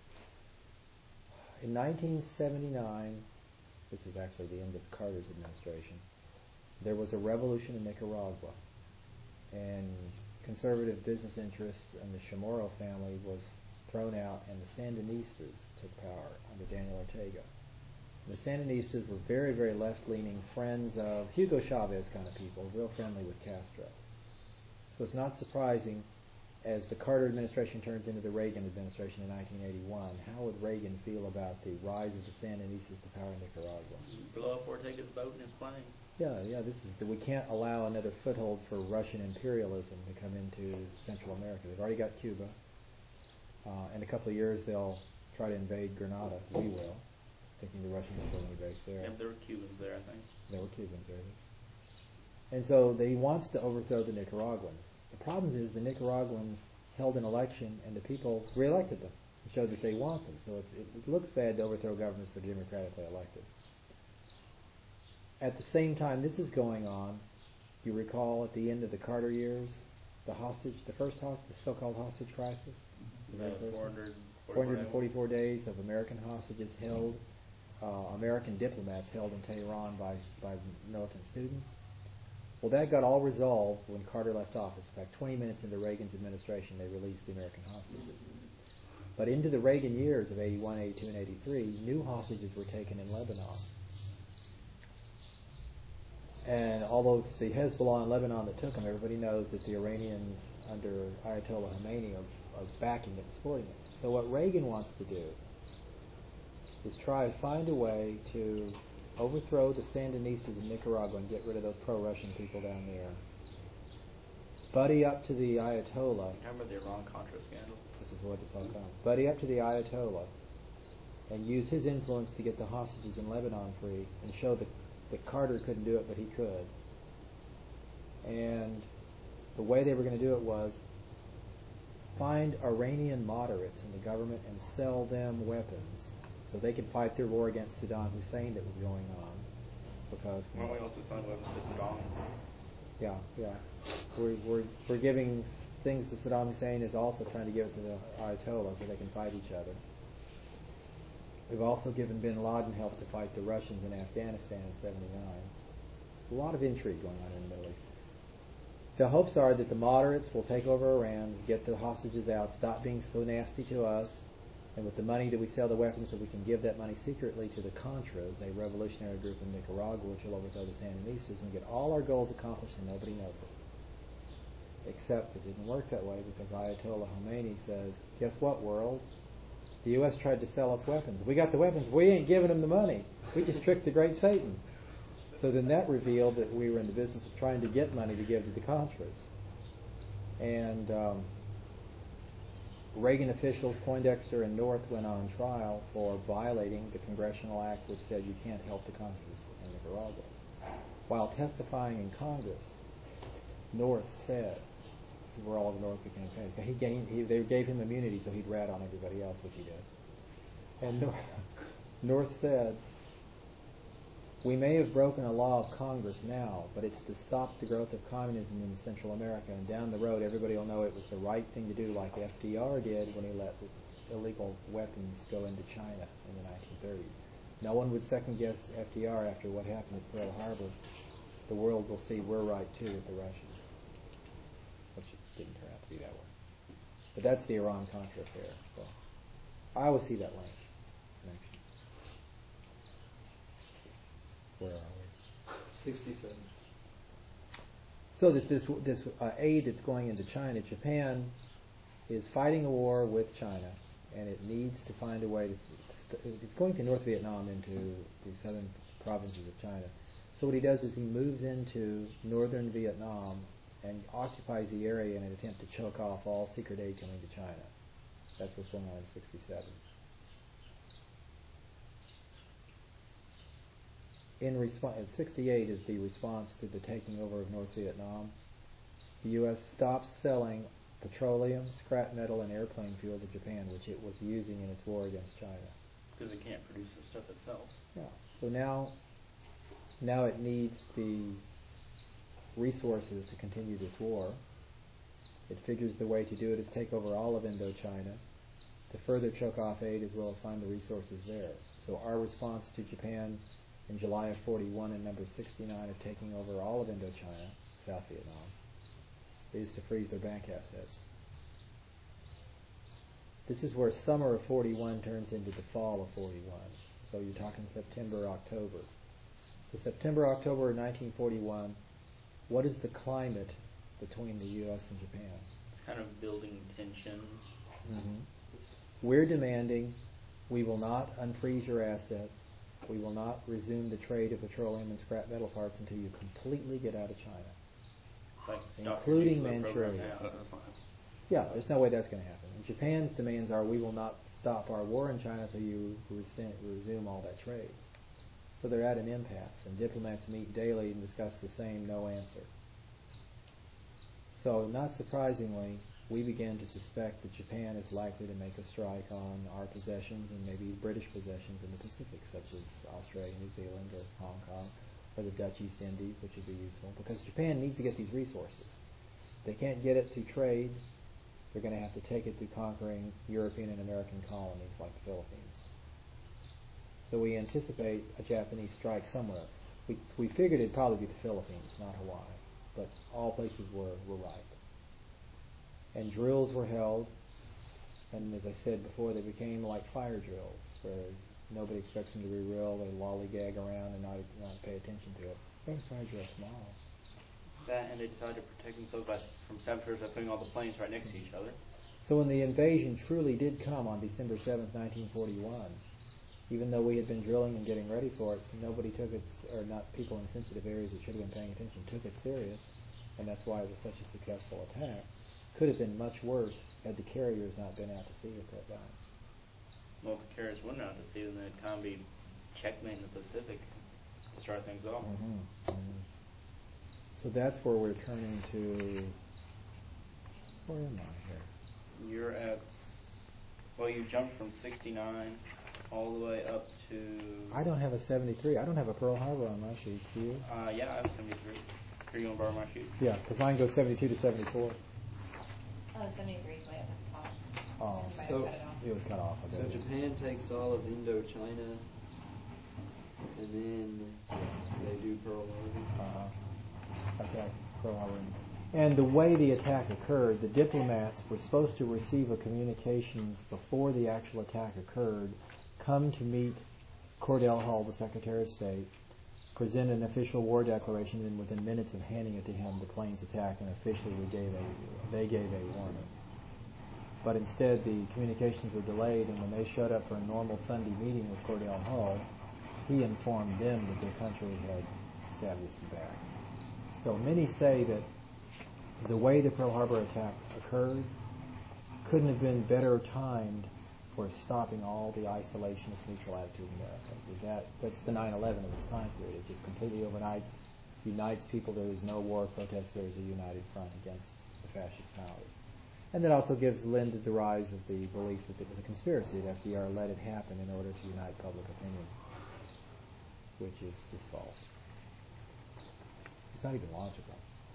in nineteen seventy-nine, this is actually the end of Carter's administration, there was a revolution in Nicaragua, and conservative business interests and the Chamorro family was thrown out, and the Sandinistas took power under Daniel Ortega. The Sandinistas were very, very left-leaning friends of Hugo Chavez kind of people, real friendly with Castro. So it's not surprising, as the Carter administration turns into the Reagan administration in nineteen eighty-one, how would Reagan feel about the rise of the Sandinistas to power in Nicaragua? Blow up Ortega's boat and his plane. Yeah, yeah, this is the, we can't allow another foothold for Russian imperialism to come into Central America. They've already got Cuba. Uh, in a couple of years, they'll try to invade Grenada. We will, thinking the Russians will build a base there. Yep, there were Cubans there, I think. There were Cubans there. Yes. And so he wants to overthrow the Nicaraguans. The problem is the Nicaraguans held an election, and the people re-elected them. It showed that they want them. So it, it looks bad to overthrow governments that are democratically elected. At the same time this is going on, you recall at the end of the Carter years, the hostage, the first hostage, the so-called hostage crisis? The very Uh, first one? four hundred four hundred forty-four days of American hostages held, uh, American diplomats held in Tehran by, by militant students. Well, that got all resolved when Carter left office. In fact, twenty minutes into Reagan's administration, they released the American hostages. But into the Reagan years of eighty-one, eighty-two, and eighty-three, new hostages were taken in Lebanon. And although it's the Hezbollah in Lebanon that took them, everybody knows that the Iranians under Ayatollah Khomeini are, are backing it and supporting it. So what Reagan wants to do is try to find a way to overthrow the Sandinistas in Nicaragua and get rid of those pro-Russian people down there. Buddy up to the Ayatollah. You remember the Iran-Contra scandal? This is what it's all about. Buddy up to the Ayatollah and use his influence to get the hostages in Lebanon free and show the that Carter couldn't do it, but he could. And the way they were going to do it was find Iranian moderates in the government and sell them weapons so they could fight their war against Saddam Hussein that was going on. Because Weren't we also selling weapons to Saddam? yeah, yeah, we're we're we're giving things to Saddam Hussein is also trying to give it to the Ayatollah so they can fight each other. We've also given Bin Laden help to fight the Russians in Afghanistan in seventy-nine. A lot of intrigue going on in the Middle East. The hopes are that the moderates will take over Iran, get the hostages out, stop being so nasty to us, and with the money that we sell the weapons, that we can give that money secretly to the Contras, a revolutionary group in Nicaragua which will overthrow the Sandinistas, and get all our goals accomplished and nobody knows it. Except it didn't work that way because Ayatollah Khomeini says, guess what, world? The U S tried to sell us weapons. We got the weapons. We ain't giving them the money. We just tricked the great Satan. So then that revealed that we were in the business of trying to get money to give to the Contras. And um, Reagan officials, Poindexter and North, went on trial for violating the Congressional Act which said you can't help the Contras in Nicaragua. While testifying in Congress, North said, this is where all of North became famous. He gained, he, they gave him immunity so he'd rat on everybody else, which he did. And North, North said, we may have broken a law of Congress now, but it's to stop the growth of communism in Central America. And down the road, everybody will know it was the right thing to do, like F D R did when he let the illegal weapons go into China in the nineteen thirties. No one would second-guess F D R after what happened at Pearl Harbor. The world will see we're right, too, with the Russians. Which it didn't turn out to be that way. But that's the Iran-Contra affair. So I always see that link. Connection. Where are we? sixty-seven. So this this this uh, aid that's going into China, Japan is fighting a war with China, and it needs to find a way to. St- it's going to North Vietnam into the southern provinces of China. So what he does is he moves into northern Vietnam and occupies the area in an attempt to choke off all secret aid coming to China. That's what's going on in sixty-seven. In response, sixty-eight is the response to the taking over of North Vietnam. The U S stops selling petroleum, scrap metal, and airplane fuel to Japan, which it was using in its war against China. Because it can't produce the stuff itself. Yeah. So now, now it needs the resources to continue this war. It figures the way to do it is take over all of Indochina, to further choke off aid as well as find the resources there. So our response to Japan in July of forty-one and number sixty-nine of taking over all of Indochina, South Vietnam, is to freeze their bank assets. This is where summer of forty-one turns into the fall of forty-one. So you're talking September, October. So September, October of nineteen forty-one, what is the climate between the U S and Japan? It's kind of building tension. Mm-hmm. We're demanding we will not unfreeze your assets. We will not resume the trade of petroleum and scrap metal parts until you completely get out of China, Like stop including the nuclear program Manchuria. now. That's fine. Yeah, there's no way that's going to happen. And Japan's demands are we will not stop our war in China until you resume, resume all that trade. So they're at an impasse, and diplomats meet daily and discuss the same no answer. So, not surprisingly, we began to suspect that Japan is likely to make a strike on our possessions and maybe British possessions in the Pacific, such as Australia, New Zealand, or Hong Kong, or the Dutch East Indies, which would be useful, because Japan needs to get these resources. They can't get it through trade. They're going to have to take it through conquering European and American colonies like the Philippines. So we anticipate a Japanese strike somewhere. We, we figured it'd probably be the Philippines, not Hawaii, but all places were, were right. And drills were held, and as I said before, they became like fire drills, where nobody expects them to be real. They lollygag around and not, not pay attention to it. There's fire drills tomorrow. That, and they decided to protect themselves by, from saboteurs by putting all the planes right next to each other. So when the invasion truly did come on December seventh, nineteen forty-one, even though we had been drilling and getting ready for it, nobody took it, or not people in sensitive areas that should have been paying attention, took it serious, and that's why it was such a successful attack. Could have been much worse had the carriers not been out to sea at that time. Well, if the carriers went out to sea, then they'd kind of be checkmate in the Pacific. to start things off. Mhm, mhm. So that's where we're turning to. Where am I here? You're at, well, you jumped from sixty-nine all the way up to. I don't have a seventy-three. I don't have a Pearl Harbor on my sheets. Do you? Uh, yeah, I have seventy-three. Are you going to borrow my sheet? Yeah, because mine goes seventy-two to seventy-four. Oh, seventy-three is way up at the top. Oh, Might have so- cut it off. It was cut off. I So bet. Japan takes all of Indochina, and then they do Pearl Harbor. Uh-huh. Attack Pearl Harbor. And the way the attack occurred, the diplomats were supposed to receive a communications before the actual attack occurred, come to meet Cordell Hull, the Secretary of State, present an official war declaration, and within minutes of handing it to him, the planes attacked, and officially we gave a, they gave a warning. But instead, the communications were delayed, and when they showed up for a normal Sunday meeting with Cordell Hull, he informed them that their country had stabbed us in the back. So many say that the way the Pearl Harbor attack occurred couldn't have been better timed for stopping all the isolationist neutral attitude in America. That, that's the nine eleven of its time period. It just completely overnight unites people. There is no war protest. There is a united front against the fascist powers. And that also gives lend to the rise of the belief that it was a conspiracy, that F D R let it happen in order to unite public opinion, which is just false. It's not even logical.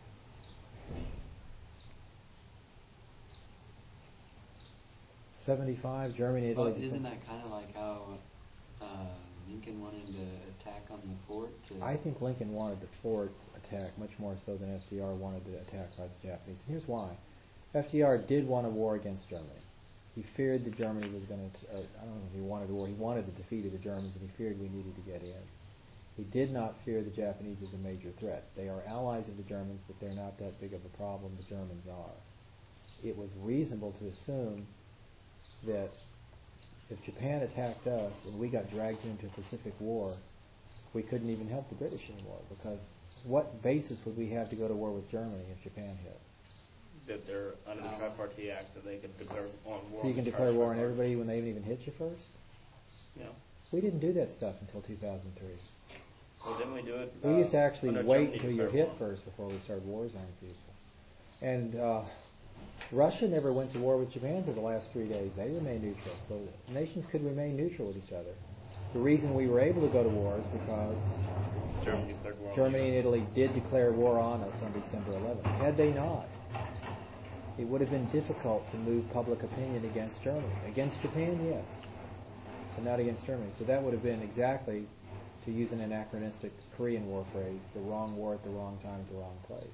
seventy-five, Germany, Italy. Well, isn't that kind of like how uh, Lincoln wanted to attack on the fort? To I think Lincoln wanted the fort attack much more so than F D R wanted the attack by the Japanese. And here's why. F D R did want a war against Germany. He feared that Germany was going to, I don't know if he wanted a war, he wanted the defeat of the Germans, and he feared we needed to get in. He did not fear the Japanese as a major threat. They are allies of the Germans, but they're not that big of a problem. The Germans are. It was reasonable to assume that if Japan attacked us and we got dragged into a Pacific War, we couldn't even help the British anymore, because what basis would we have to go to war with Germany if Japan hit? That they're under the Tripartite Act, that they can declare on war. So you can on the declare war on Tripartite. everybody when they haven't even hit you first? Yeah. We didn't do that stuff until two thousand three. Well, didn't we do it? We uh, used to actually when wait Germany until you're declared hit war? first before we started wars on people. And uh, Russia never went to war with Japan for the last three days. They remained neutral. So nations could remain neutral with each other. The reason we were able to go to war is because Germany declared war on Germany and Japan. Italy did declare war on us on December eleventh. Had they not, it would have been difficult to move public opinion against Germany. Against Japan, yes, but not against Germany. So that would have been exactly, to use an anachronistic Korean War phrase, the wrong war at the wrong time at the wrong place.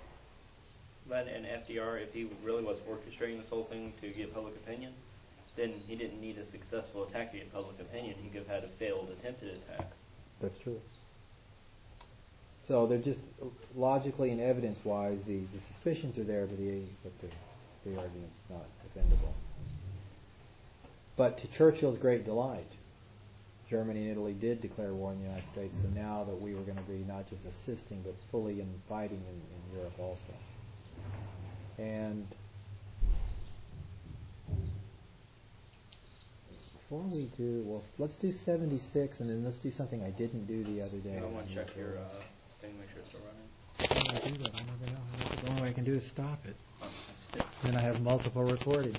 But in F D R, if he really was orchestrating this whole thing to get public opinion, then he didn't need a successful attack to get public opinion. He could have had a failed attempted attack. That's true. So they're just, logically and evidence-wise, the, the suspicions are there, but the, but the, the argument's not defendable. But to Churchill's great delight, Germany and Italy did declare war on the United States, so now that we were going to be not just assisting, but fully in fighting in, in Europe also. And before we do, well, let's do seventy-six, and then let's do something I didn't do the other day. I want to check your uh, thing, make sure it's still running. How do I do that? I never know. The only way I can do is stop it. Oh, that's it. Then I have multiple recordings.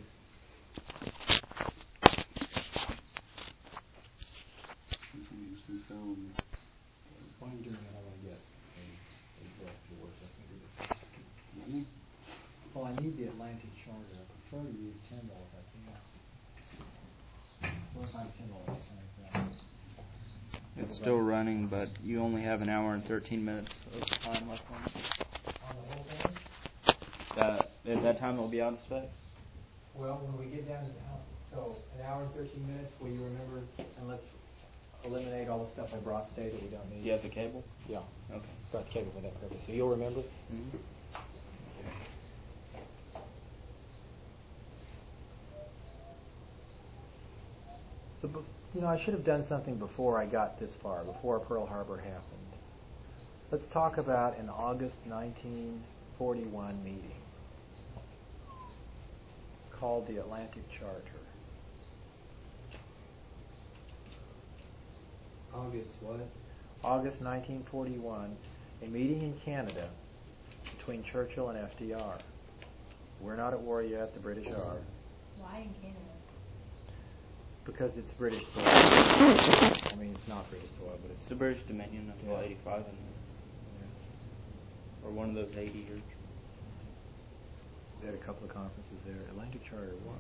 This one usually sound. While you're doing that, I want to get a, a book to worship and do this. Running? Well, I need the Atlantic Charter. I prefer to use Tyndall if I can. Or if I'm Tyndall, I'll find that. It's still running, but you only have an hour and thirteen minutes of time left on it. On the whole thing? That, at that time, it will be out of space. Well, when we get down to the hour, so an hour and thirteen minutes, will you remember, and let's eliminate all the stuff I brought today that we don't need. Do you have the cable? Yeah. Okay. Brought the cable for that purpose. So you'll remember? Mm-hmm. So, bef- you know, I should have done something before I got this far, before Pearl Harbor happened. Let's talk about an August nineteen forty-one meeting called the Atlantic Charter. August what? August nineteen forty-one, a meeting in Canada between Churchill and F D R. We're not at war yet, the British are. Why in Canada? Because it's British soil. I mean, it's not British soil, but it's... It's the British Dominion until Yeah. eighty-five, and Yeah. or one of those eighty years. They had a couple of conferences there. Atlantic Charter one.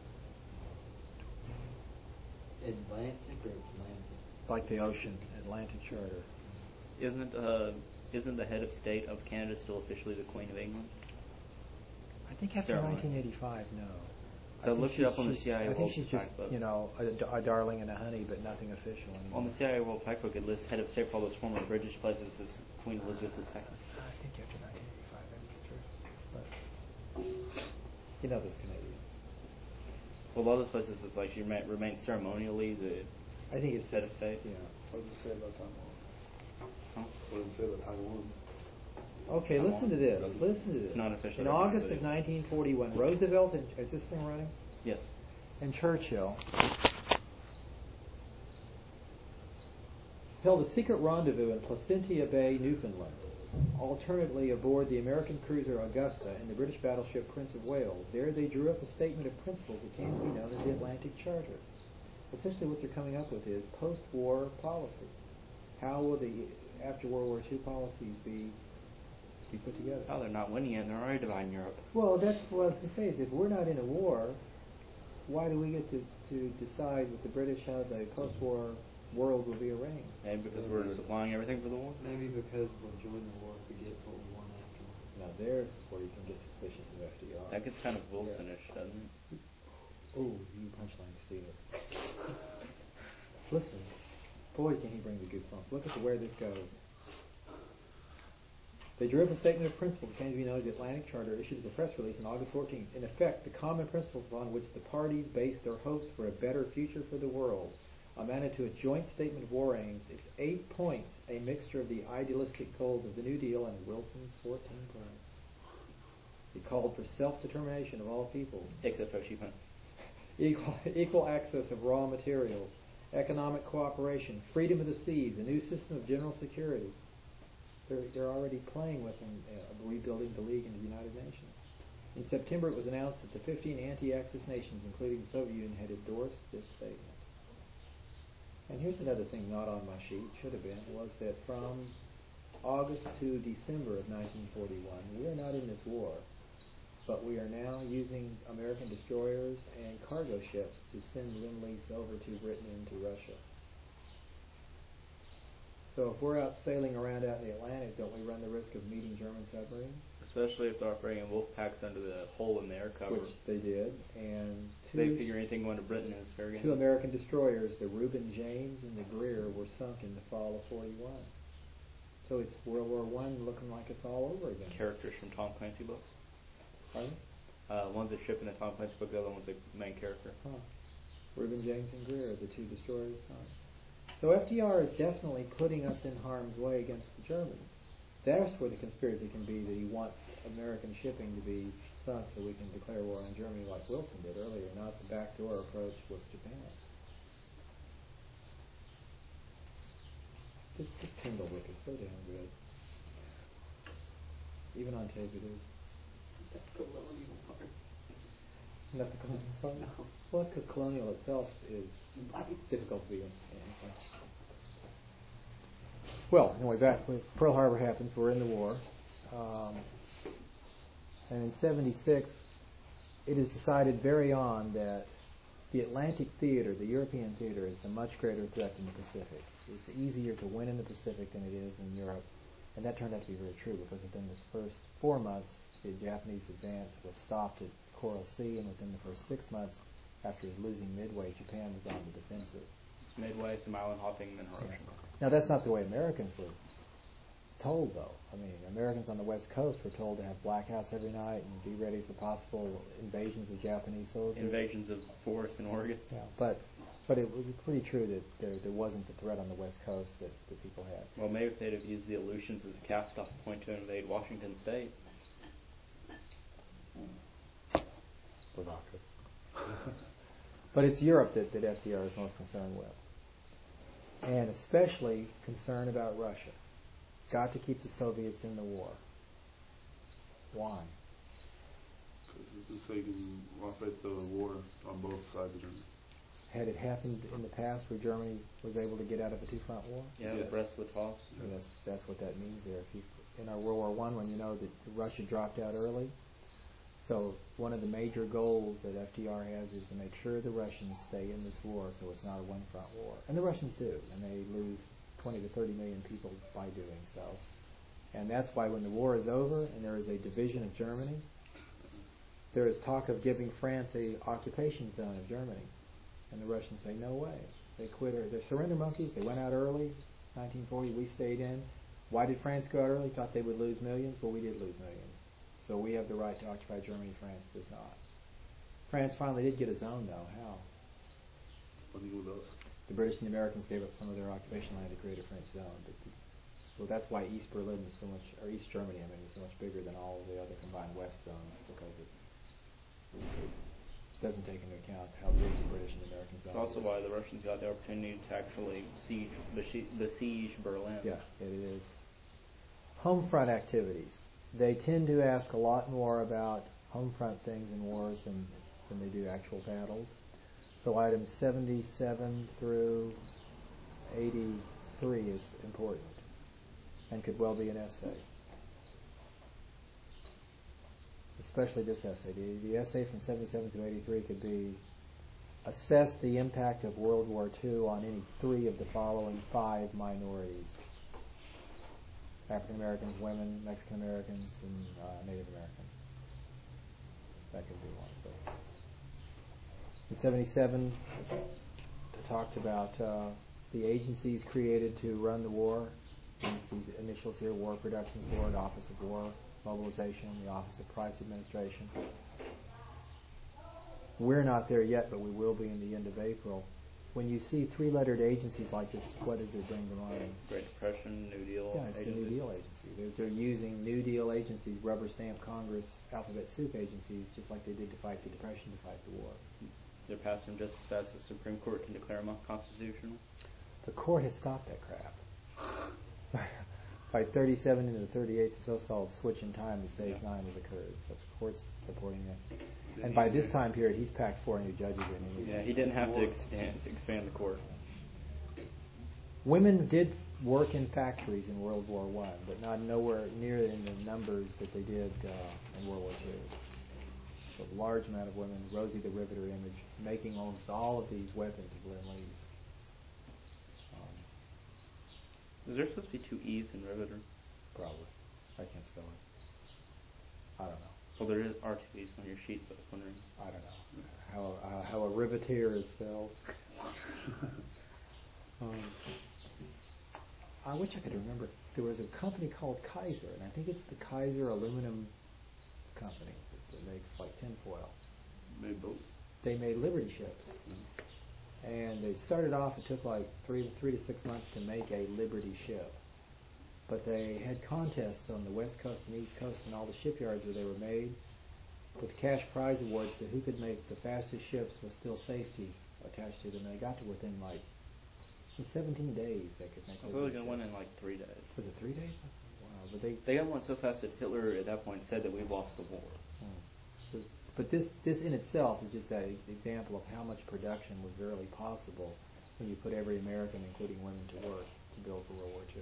Atlantic or Atlantic? Like the ocean, Atlantic Charter. Isn't uh isn't the head of state of Canada still officially the Queen of England? I think after Ceremony. nineteen eighty-five, no. So I think look it she's- up on the she's- C I A I think World she's just, Factbook. you know, a, a darling and a honey, but nothing official anymore. On the C I A World Factbook, it lists head of state for all those former British places as Queen Elizabeth the Second. I think after nineteen eighty-five, that gets her. But you know this Canadian. Well, a lot of those places, it's like she remain, remains ceremonially the I think it's head just, of state. Yeah. What does it say about Taiwan? Huh? What does it say about Taiwan? Okay, Come listen on. to this. Listen to this. It's not officially In August of recognized. nineteen forty-one, Roosevelt and is this thing running? Yes. And Churchill held a secret rendezvous in Placentia Bay, Newfoundland, alternately aboard the American cruiser Augusta and the British battleship Prince of Wales. There they drew up a statement of principles that came to be known as the Atlantic Charter. Essentially what they're coming up with is post-war policy. How will the after World War Two policies be be put together? Oh, they're not winning it, and they're already dividing Europe. Well, that's what I was going to say, is if we're not in a war, why do we get to, to decide with the British how the post-war world will be arranged? Maybe because we're supplying everything for the war. Maybe because we'll join the war if we get what we want after. Now there's where you can get suspicious of F D R. That gets kind of Wilsonish, doesn't it? Ooh, you punchline stealer. Listen, boy, can he bring the goosebumps. Look at the, where this goes. They drew up a statement of principles that came to be known as the Atlantic Charter, issued as a press release on August fourteenth. In effect, the common principles upon which the parties based their hopes for a better future for the world amounted to a joint statement of war aims. Its eight points, a mixture of the idealistic goals of the New Deal and Wilson's fourteen points. It called for self-determination of all peoples, Except Ho Chi Minh. equal, equal access of raw materials, economic cooperation, freedom of the seas, a new system of general security. They're, they're already playing with and uh, rebuilding the League into the United Nations. In September, it was announced that the fifteen anti-Axis nations, including the Soviet Union, had endorsed this statement. And here's another thing not on my sheet, should have been, was that from August to December of nineteen forty-one, we are not in this war, but we are now using American destroyers and cargo ships to send Lend-Lease over to Britain and to Russia. So if we're out sailing around out in the Atlantic, don't we run the risk of meeting German submarines? Especially if they're operating in wolf packs under the hole in the air cover. Which they did. And They two, figure anything going to Britain is fair game. two American destroyers, the Reuben James and the Greer, were sunk in the fall of forty-one. So it's World War One looking like it's all over again. Characters from Tom Clancy books. Pardon? Uh, one's a ship in the Tom Clancy book, the other one's a main character. Huh. Reuben James and Greer, the two destroyers sunk. So F D R is definitely putting us in harm's way against the Germans. That's where the conspiracy can be, that he wants American shipping to be sunk so we can declare war on Germany like Wilson did earlier, not the backdoor approach with Japan. This, this Kindle book is so damn good. Even on tape it is. That's colonial part. Not the colonial part? No. Well, that's because colonial itself is Right. difficult to be in. in- Well, anyway, back when Pearl Harbor happens, we're in the war. Um, and in seventy-six, it is decided very on that the Atlantic theater, the European theater, is the much greater threat than the Pacific. It's easier to win in the Pacific than it is in Europe. And that turned out to be very true, because within this first four months, the Japanese advance was stopped at Coral Sea, and within the first six months, after losing Midway, Japan was on the defensive. Midway, some island hopping, and then Hiroshima. Now, that's not the way Americans were told, though. I mean, Americans on the West Coast were told to have blackouts every night and be ready for possible invasions of Japanese soldiers. Invasions of forests in Oregon. Yeah, but but it was pretty true that there, there wasn't the threat on the West Coast that, that people had. Well, maybe if they'd have used the Aleutians as a cast-off point to invade Washington State. Provocative. But it's Europe that, that F D R is most concerned with. and especially concern about Russia. Got to keep the Soviets in the war. Why? Because it's taking operate the war on both sides of Germany. Had it happened in the past where Germany was able to get out of a two-front war? Yeah, Yeah. the Brest-Litovsk. Yeah, that's that's what that means there. If you in our World War One, when you know that Russia dropped out early, so one of the major goals that F D R has is to make sure the Russians stay in this war, so it's not a one-front war. And the Russians do, and they lose twenty to thirty million people by doing so. And that's why when the war is over and there is a division of Germany, there is talk of giving France a occupation zone of Germany. And the Russians say, no way. They quit. Or they're surrender monkeys. They went out early. nineteen forty, we stayed in. Why did France go out early? Thought they would lose millions. Well, we did lose millions. So we have the right to occupy Germany. France does not. France finally did get a zone, though. How? Funding with us. The British and the Americans gave up some of their occupation land to create a French zone. But the, so that's why East Berlin is so much, or East Germany, I mean, is so much bigger than all of the other combined West zones, because it doesn't take into account how big the British and the Americans are. It's also why the Russians got the opportunity to actually siege, besiege, besiege Berlin. Yeah, it is. Home front activities. They tend to ask a lot more about home front things in wars than, than they do actual battles. So items seventy-seven through eighty-three is important and could well be an essay. Especially this essay. The, the essay from seventy-seven through eighty-three could be assess the impact of World War Two on any three of the following five minorities: African Americans, women, Mexican Americans, and uh, Native Americans. That could be one. So, in seventy-seven, they talked about uh, the agencies created to run the war. These, these initials here: War Productions Board, Office of War Mobilization, the Office of Price Administration. We're not there yet, but we will be in the end of April. When you see three-lettered agencies like this, what does it bring to mind? Great Depression, New Deal. Yeah, it's the New agencies. Deal agency. They're, they're using New Deal agencies, rubber stamp Congress, alphabet soup agencies, just like they did to fight the Depression, to fight the war. They're passing just as fast as the Supreme Court can declare them unconstitutional. The court has stopped that crap. By thirty-seven into the thirty-eighth, it's so called switch in time that saves Yeah. nine has occurred. So the court's supporting it. And by this time period, he's packed four new judges in. Yeah, he didn't have to expand expand the court. Women did work in factories in World War One, but not nowhere near in the numbers that they did uh, in World War Two. So a large amount of women. Rosie the Riveter image, making almost all of these weapons of Lend-Lease. Um, Is there supposed to be two E's in Riveter? probably. I can't spell it. I don't know. Well, there is, are two E's on your sheet, but I was wondering. I don't know how uh, how a riveteer is spelled. um, I wish I could remember. There was a company called Kaiser, and I think it's the Kaiser Aluminum Company that, that makes like tinfoil. Made boats. They made Liberty ships, and they started off. It took like three three to six months to make a Liberty ship. But they had contests on the West Coast and East Coast and all the shipyards where they were made, with cash prize awards to who could make the fastest ships with still safety attached to them. And they got to within like in seventeen days they could make. I thought they were Liberty going to win ships. in like three days. Was it three days? Wow! But they. They got one so fast that Hitler at that point said that we've lost the war. Oh. So, but this this in itself is just that example of how much production was really possible when you put every American, including women, to work to build for World War Two.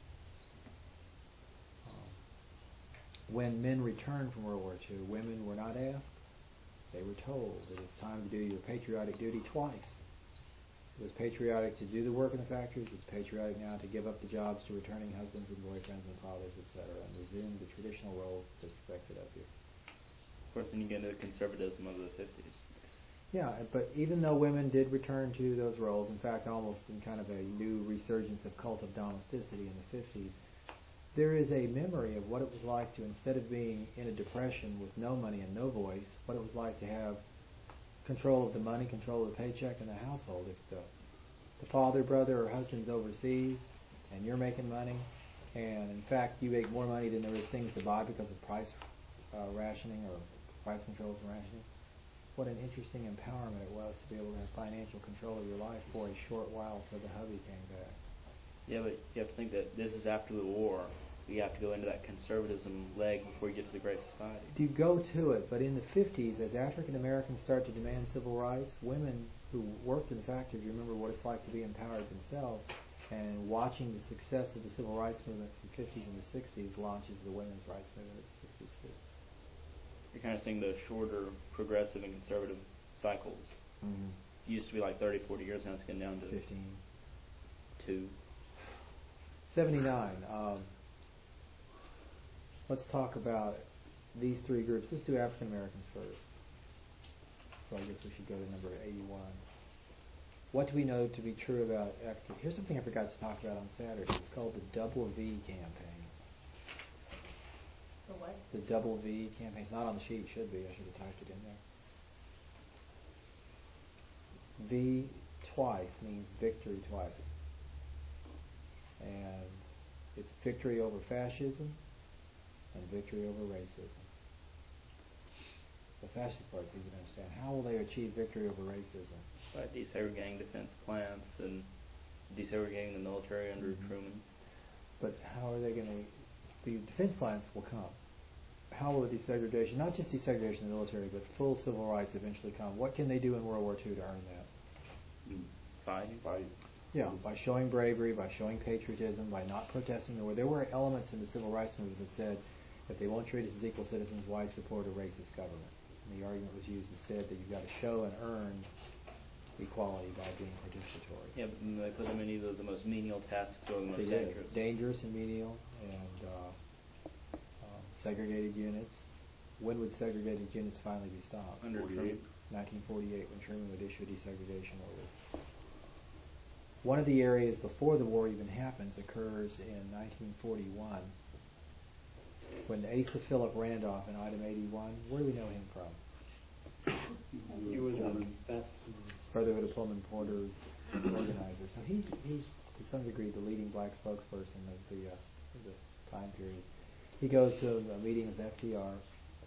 When men returned from World War Two, women were not asked. They were told that it's time to do your patriotic duty twice. It was patriotic to do the work in the factories. It's patriotic now to give up the jobs to returning husbands and boyfriends and fathers, et cetera, and resume the traditional roles that's expected of you. Of course, then you get into the conservatism of the fifties. Yeah, but even though women did return to those roles, in fact, almost in kind of a new resurgence of cult of domesticity in the fifties, there is a memory of what it was like to, instead of being in a depression with no money and no voice, what it was like to have control of the money, control of the paycheck in the household. If the, the father, brother, or husband's overseas and you're making money, and in fact you make more money than there is things to buy because of price uh, rationing or price controls and rationing, what an interesting empowerment it was to be able to have financial control of your life for a short while till the hubby came back. Yeah, but you have to think that this is after the war. You have to go into that conservatism leg before you get to the Great Society. You go to it, but in the fifties, as African Americans start to demand civil rights, women who worked in the factories remember what it's like to be empowered themselves, and watching the success of the civil rights movement from the fifties and the sixties launches the women's rights movement of the sixties too. You're kind of seeing the shorter progressive and conservative cycles. Mm-hmm. It used to be like thirty, forty years, now it's getting down to fifteen. two. seventy-nine. Um, let's talk about these three groups. Let's do African Americans first. So I guess we should go to number eighty-one. What do we know to be true about African? Here's something I forgot to talk about on Saturday. It's called the Double V campaign. The what? The Double V campaign. It's not on the sheet. It should be. I should have typed it in there. V twice means victory twice. And it's victory over fascism and victory over racism. The fascist part is easy to understand. How will they achieve victory over racism? By desegregating defense plants and desegregating the military under Mm-hmm. Truman. But how are they going to... The defense plants will come. How will desegregation, not just desegregation in the military, but full civil rights eventually come? What can they do in World War Two to earn that? Mm. Fighting. Fight. Yeah, by showing bravery, by showing patriotism, by not protesting the war. There were elements in the civil rights movement that said, if they won't treat us as equal citizens, why support a racist government? And the argument was used instead that you've got to show and earn equality by being participatory. Yeah, but they put them in either the most menial tasks or the most They did. dangerous. Dangerous and menial, and uh, um, segregated units. When would segregated units finally be stopped? Under Truman. nineteen forty-eight, when Truman would issue a desegregation order. One of the areas before the war even happens occurs in nineteen forty-one, when Asa Philip Randolph in item eighty-one, where do we know him from? He was um, that. Brotherhood of Pullman Porters organizer. So he, he's to some degree the leading black spokesperson of the, uh, of the time period. He goes to a meeting with F D R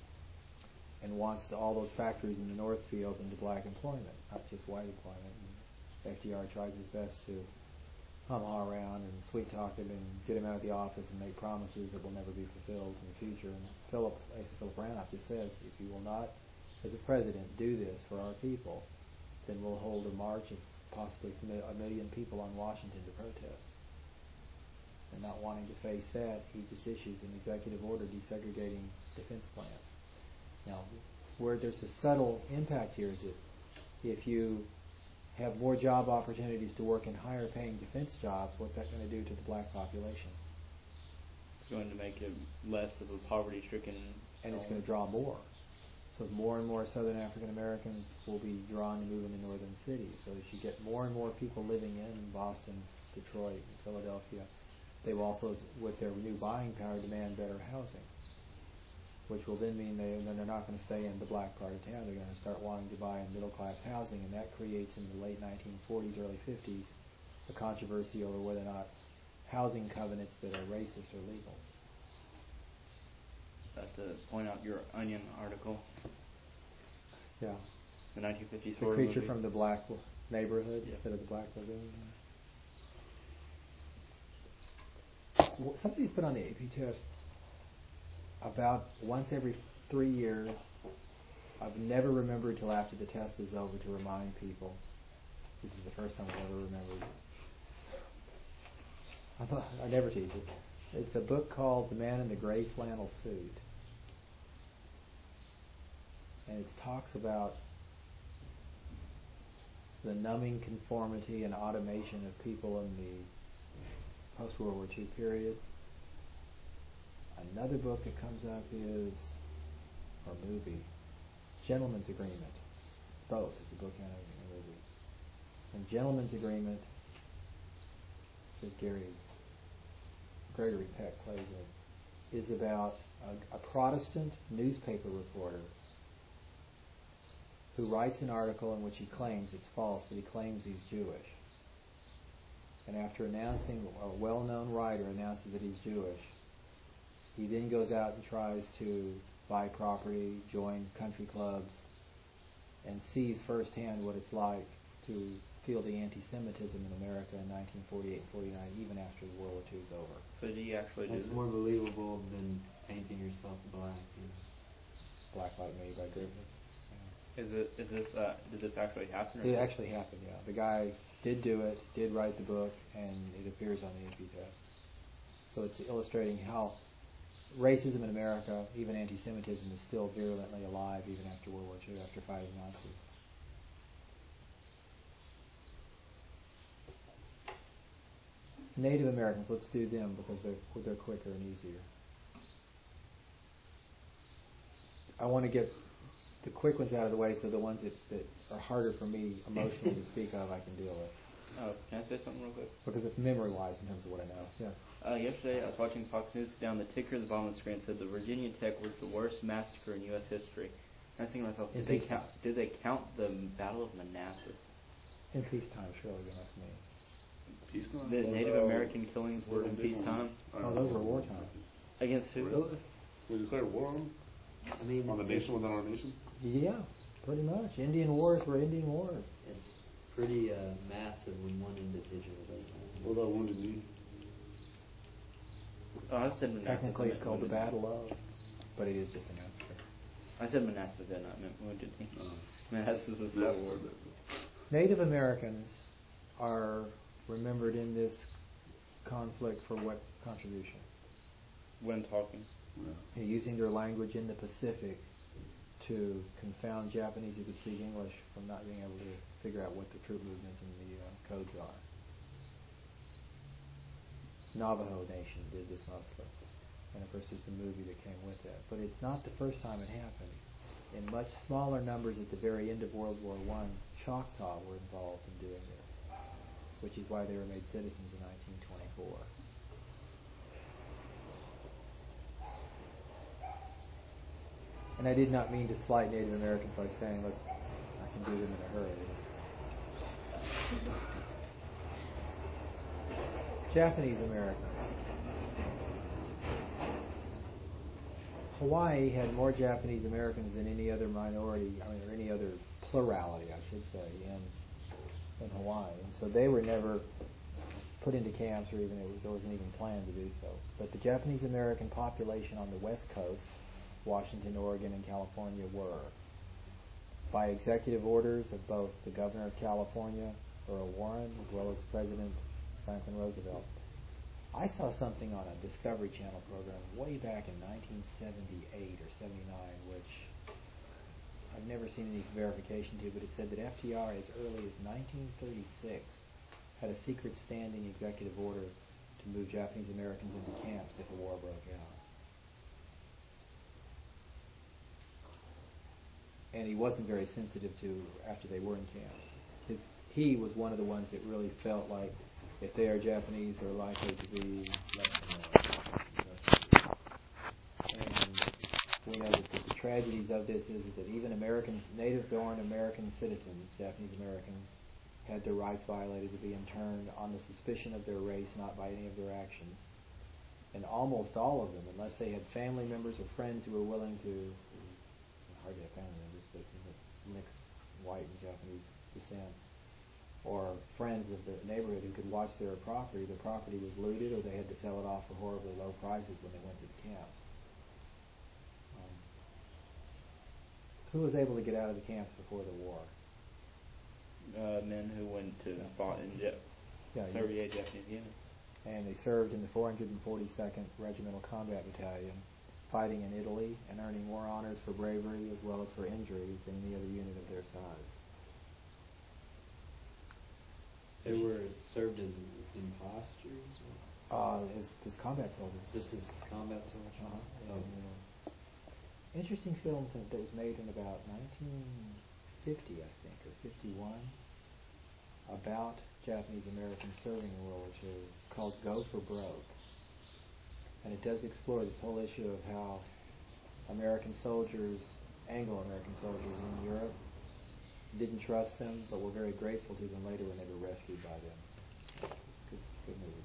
and wants all those factories in the north to be open to black employment, not just white employment. And F D R tries his best to hum-ha around and sweet-talk him and get him out of the office and make promises that will never be fulfilled in the future. And Philip, Asa Philip Randolph just says, if you will not, as a president, do this for our people, then we'll hold a march of possibly a million people on Washington to protest. And not wanting to face that, he just issues an executive order desegregating defense plants. Now, where there's a subtle impact here is that if you have more job opportunities to work in higher paying defense jobs, what's that going to do to the black population? It's going to make it less of a poverty-stricken... And it's going to draw more. So more and more Southern African Americans will be drawn to move into northern cities. So as you get more and more people living in Boston, Detroit, and Philadelphia, they will also, with their new buying power, demand better housing, which will then mean they, then they're not going to stay in the black part of town. They're going to start wanting to buy in middle-class housing, and that creates in the late nineteen forties, early fifties, a controversy over whether or not housing covenants that are racist are legal. Have to point out your Onion article. Yeah. The nineteen fifties The horror creature movie. from the black neighborhood Yeah. instead of the black lagoon. Well, somebody's put on the A P test about once every three years. I've never remembered till after the test is over to remind people. This is the first time I've ever remembered. I'm not, I never teach it. It's a book called The Man in the Gray Flannel Suit. And it talks about the numbing conformity and automation of people in the post-World War Two period. Another book that comes up is, or movie, Gentleman's Agreement. It's both. It's a book and a movie. And Gentleman's Agreement, says Gary, Gregory Peck plays it, is about a, a Protestant newspaper reporter who writes an article in which he claims it's false, but he claims he's Jewish. And after announcing, a well-known writer announces that he's Jewish, he then goes out and tries to buy property, join country clubs, and sees firsthand what it's like to feel the anti-Semitism in America in nineteen forty-eight and forty-nine, even after World War Two is over. So do you actually do That's this? more believable than painting yourself black. You know. Black Like Me by Griffith. Is it? Is this? Uh, did this actually happen? or It is it- actually happened, yeah. The guy did do it, did write the book, and it appears on the epitaph. So it's illustrating how racism in America, even anti-Semitism, is still virulently alive even after World War Two, after fighting Nazis. Native Americans, let's do them because they're they're quicker and easier. I want to get the quick ones out of the way, so the ones that, that are harder for me emotionally to speak of, I can deal with. Oh, can I say something real quick? Because it's memory-wise in terms of what I know. Yes. Uh, yesterday, I was watching Fox News. Down the ticker at the bottom of the screen said the Virginia Tech was the worst massacre in U S history. And I was thinking to myself, did In they peacetime. count? Did they count the Battle of Manassas? In peacetime, surely they must mean. Peacetime? The Well, Native no. American killings were in They didn't. peacetime I Oh, don't those know. were wartime. against who? Really? We declared war on I mean, on the nation within our nation? Yeah, pretty much. Indian wars were Indian wars. it's pretty uh, massive when one individual does that. What about Wounded Knee? Oh, I said Manassas. Technically, I it's meant called the Wounded Knee. Battle of, but it is just a massacre. I said Manassas, then I meant Wounded Knee. Uh, Manassas is a yes, civil war. Native Americans are remembered in this conflict for what contribution? When talking. yeah. Using their language in the Pacific to confound Japanese who could speak English from not being able to figure out what the troop movements and the uh, codes are. Navajo Nation did this mostly. And of course there's the movie that came with that. But it's not the first time it happened. In much smaller numbers at the very end of World War One, Choctaw were involved in doing this, which is why they were made citizens in nineteen twenty-four. And I did not mean to slight Native Americans by saying, let's, I can do them in a hurry. Japanese Americans. Hawaii had more Japanese Americans than any other minority, I mean, or any other plurality, I should say, in, in Hawaii. And so they were never put into camps, or even it was, it wasn't even planned to do so. But the Japanese American population on the West Coast, Washington, Oregon, and California were, by executive orders of both the governor of California, Earl Warren, as well as President Franklin Roosevelt. I saw something on a Discovery Channel program way back in nineteen seventy-eight or seventy-nine, which I've never seen any verification to, but it said that F D R, as early as nineteen thirty-six, had a secret standing executive order to move Japanese Americans into camps if a war broke out. And he wasn't very sensitive to after they were in camps. His, he was one of the ones that really felt like if they are Japanese, they're likely to be less than that. And we know that the, the tragedies of this is that even Americans, native-born American citizens, Japanese Americans, had their rights violated to be interned on the suspicion of their race, not by any of their actions. And almost all of them, unless they had family members or friends who were willing to, hard to have family members, but mixed white and Japanese descent, or friends of the neighborhood who could watch their property, the property was looted, or they had to sell it off for horribly low prices when they went to the camps. Um, who was able to get out of the camps before the war? Uh, men who went to Yeah. fought in Jap- Yeah, yeah. Soviet Japanese Union. And they served in the four hundred forty-second Regimental Combat Battalion, fighting in Italy and earning more honors for bravery as well as for injuries than any other unit of their size. They were served as imposters, or Uh, as, as combat soldiers. just as combat soldiers. Uh-huh. Oh. Yeah. Interesting film that, that was made in about nineteen fifty, I think, or fifty-one, about Japanese Americans serving in World War Two. It's called Go for Broke. And it does explore this whole issue of how American soldiers, Anglo-American soldiers in Europe, didn't trust them, but were very grateful to them later when they were rescued by them. It's a good, good movie.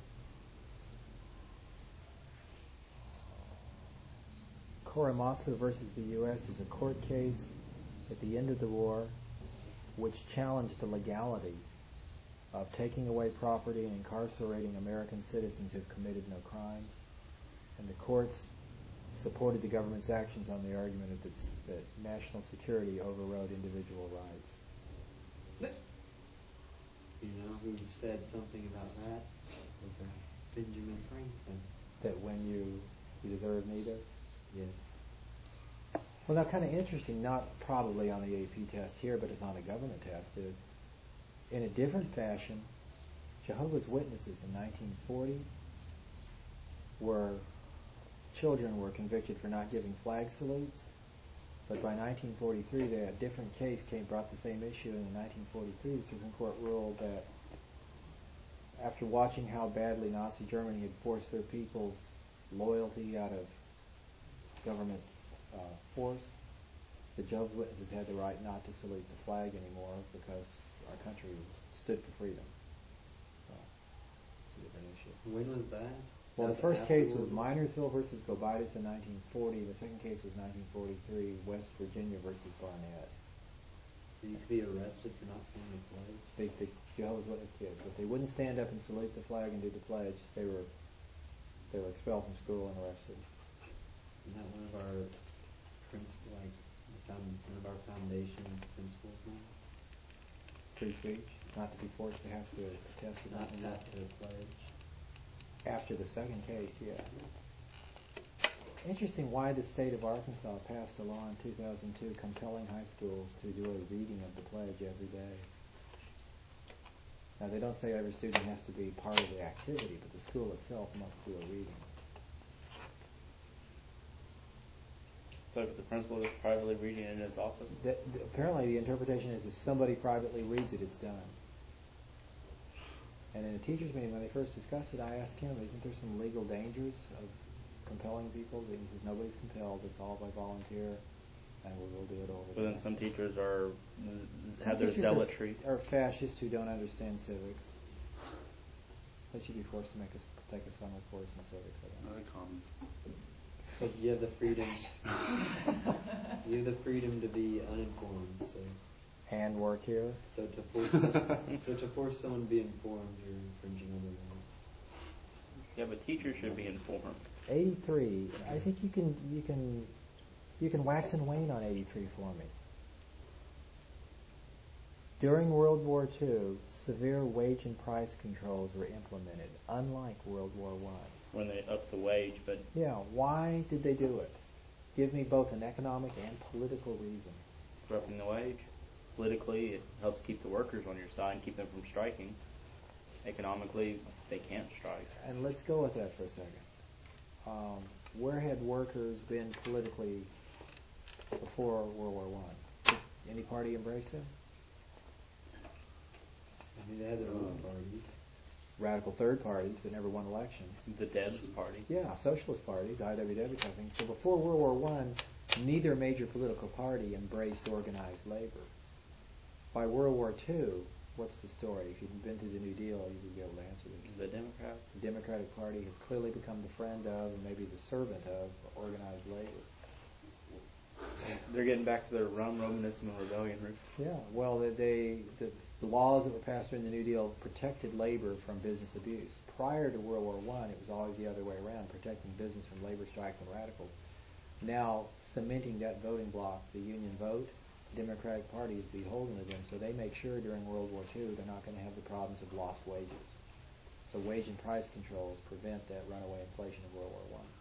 Korematsu versus the U S is a court case at the end of the war which challenged the legality of taking away property and incarcerating American citizens who've committed no crimes. And the courts supported the government's actions on the argument that, this, that national security overrode individual rights. You know who said something about that? Was that, Benjamin Franklin. that when you, you deserve neither? Yes. Well, now, kind of interesting, not probably on the A P test here, but it's on a government test, is in a different fashion, Jehovah's Witnesses in nineteen forty were, children were convicted for not giving flag salutes, but by nineteen forty-three, they, a different case came, brought the same issue, and in nineteen forty-three, the Supreme Court ruled that after watching how badly Nazi Germany had forced their people's loyalty out of government uh, force, the Jehovah's Witnesses had the right not to salute the flag anymore because our country was, stood for freedom. So, it's a different issue. When was that? Well, That's the first after case World was War- Minersville versus Gobitis in nineteen forty. The second case was nineteen forty-three, West Virginia versus Barnett. So you could be arrested for not saying the pledge? They, the Jehovah's Witness kids, if they wouldn't stand up and salute the flag and do the pledge, they were they were expelled from school and arrested. Isn't that one of our principal, like, the found, one of our foundation principles now? Free speech, not to be forced to have to protest is Not not after the pledge. after the second case, yes. Interesting why the state of Arkansas passed a law in two thousand two compelling high schools to do a reading of the pledge every day. Now, they don't say every student has to be part of the activity, but the school itself must do a reading. So if the principal is privately reading it in his office? The, the, apparently, the interpretation is if somebody privately reads it, it's done. And in a teacher's meeting, when they first discussed it, I asked him, isn't there some legal dangers of compelling people? And he says, nobody's compelled. It's all by volunteer, and we will do it over. But then some teachers are Some have their teachers zealotry. Are, are fascists who don't understand civics. They should be forced to make us take a summer course in civics. I don't know. Very common. But you have the freedom. You have the freedom to be uninformed. So, And work here. so to force, some, so to force someone to be informed, you're infringing on their rights. Yeah, but teachers should be informed. eighty-three. I think you can you can you can wax and wane on eighty-three for me. During World War Two, severe wage and price controls were implemented, unlike World War One. When they up the wage, but Yeah, why did they do it? Give me both an economic and political reason. upping the wage. Politically, it helps keep the workers on your side and keep them from striking. Economically, they can't strike. And let's go with that for a second. Um, where had workers been politically before World War One? Did any party embrace it? I mean, they had their own parties. Radical third parties that never won elections. The Debs Party. Yeah, socialist parties, I W W type thing. So before World War One, neither major political party embraced organized labor. By World War Two, what's the story? If you've been to the New Deal, you would be able to answer this. The Democrats. The Democratic Party has clearly become the friend of, and maybe the servant of, organized labor. They're getting back to their rum, Romanism, and rebellion roots. Yeah, well, they, they the, the laws that were passed during the New Deal protected labor from business abuse. Prior to World War One, it was always the other way around, protecting business from labor strikes and radicals. Now, cementing that voting bloc, the union vote, the Democratic Party is beholden to them, so they make sure during World War Two they're not going to have the problems of lost wages. So wage and price controls prevent that runaway inflation of World War One.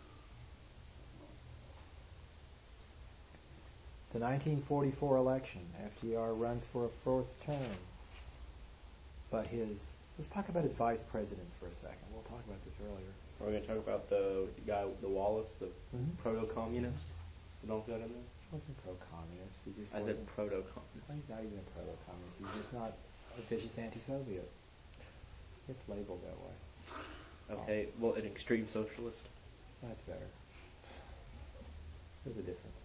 The nineteen forty-four election, F D R runs for a fourth term. But his, let's talk about his vice presidents for a second. We'll talk about this earlier. We're going to talk about the guy, the Wallace, the Mhm. proto-communist. You don't got in there? He wasn't pro-communist. He just I said wasn't. proto-communist. Well, he's not even a proto-communist. He's just not a vicious anti-Soviet. It's labeled that way. Okay, well, an extreme socialist. That's better. There's a difference.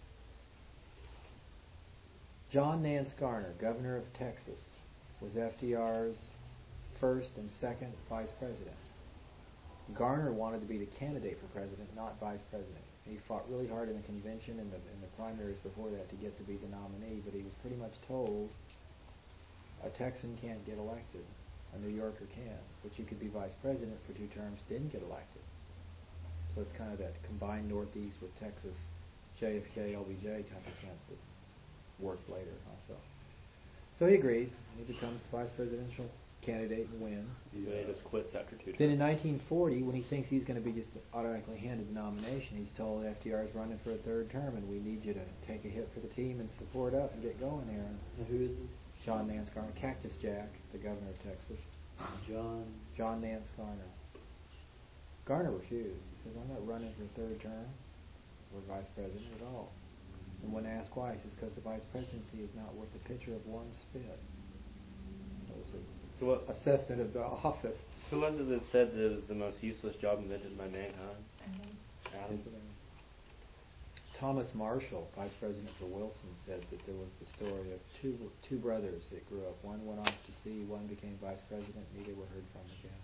John Nance Garner, governor of Texas, was F D R's first and second vice president. Garner wanted to be the candidate for president, not vice president. He fought really hard in the convention and the, in the primaries before that to get to be the nominee, but he was pretty much told a Texan can't get elected. A New Yorker can. But you could be vice president for two terms, didn't get elected. So it's kind of that combined Northeast with Texas, J F K, L B J type of camp that worked later also. So he agrees. And he becomes the vice presidential candidate and wins. He just quits after two Then in terms. nineteen forty, when he thinks he's going to be just automatically handed the nomination, he's told F D R is running for a third term, and we need you to take a hit for the team and support up and get going there. And Now, who is this? John Nance Garner, Cactus Jack, the governor of Texas. John. John Nance Garner. Garner refused. He says, I'm not running for a third term or vice president at all. And when asked why, he says, because the vice presidency is not worth a pitcher of warm spit. That was his So what- assessment of the office. Who was it that said that it was the most useless job invented by mankind? Adams. Thomas Marshall, vice president for Wilson, said that there was the story of two two brothers that grew up. One went off to sea, one became vice president, neither were heard from again.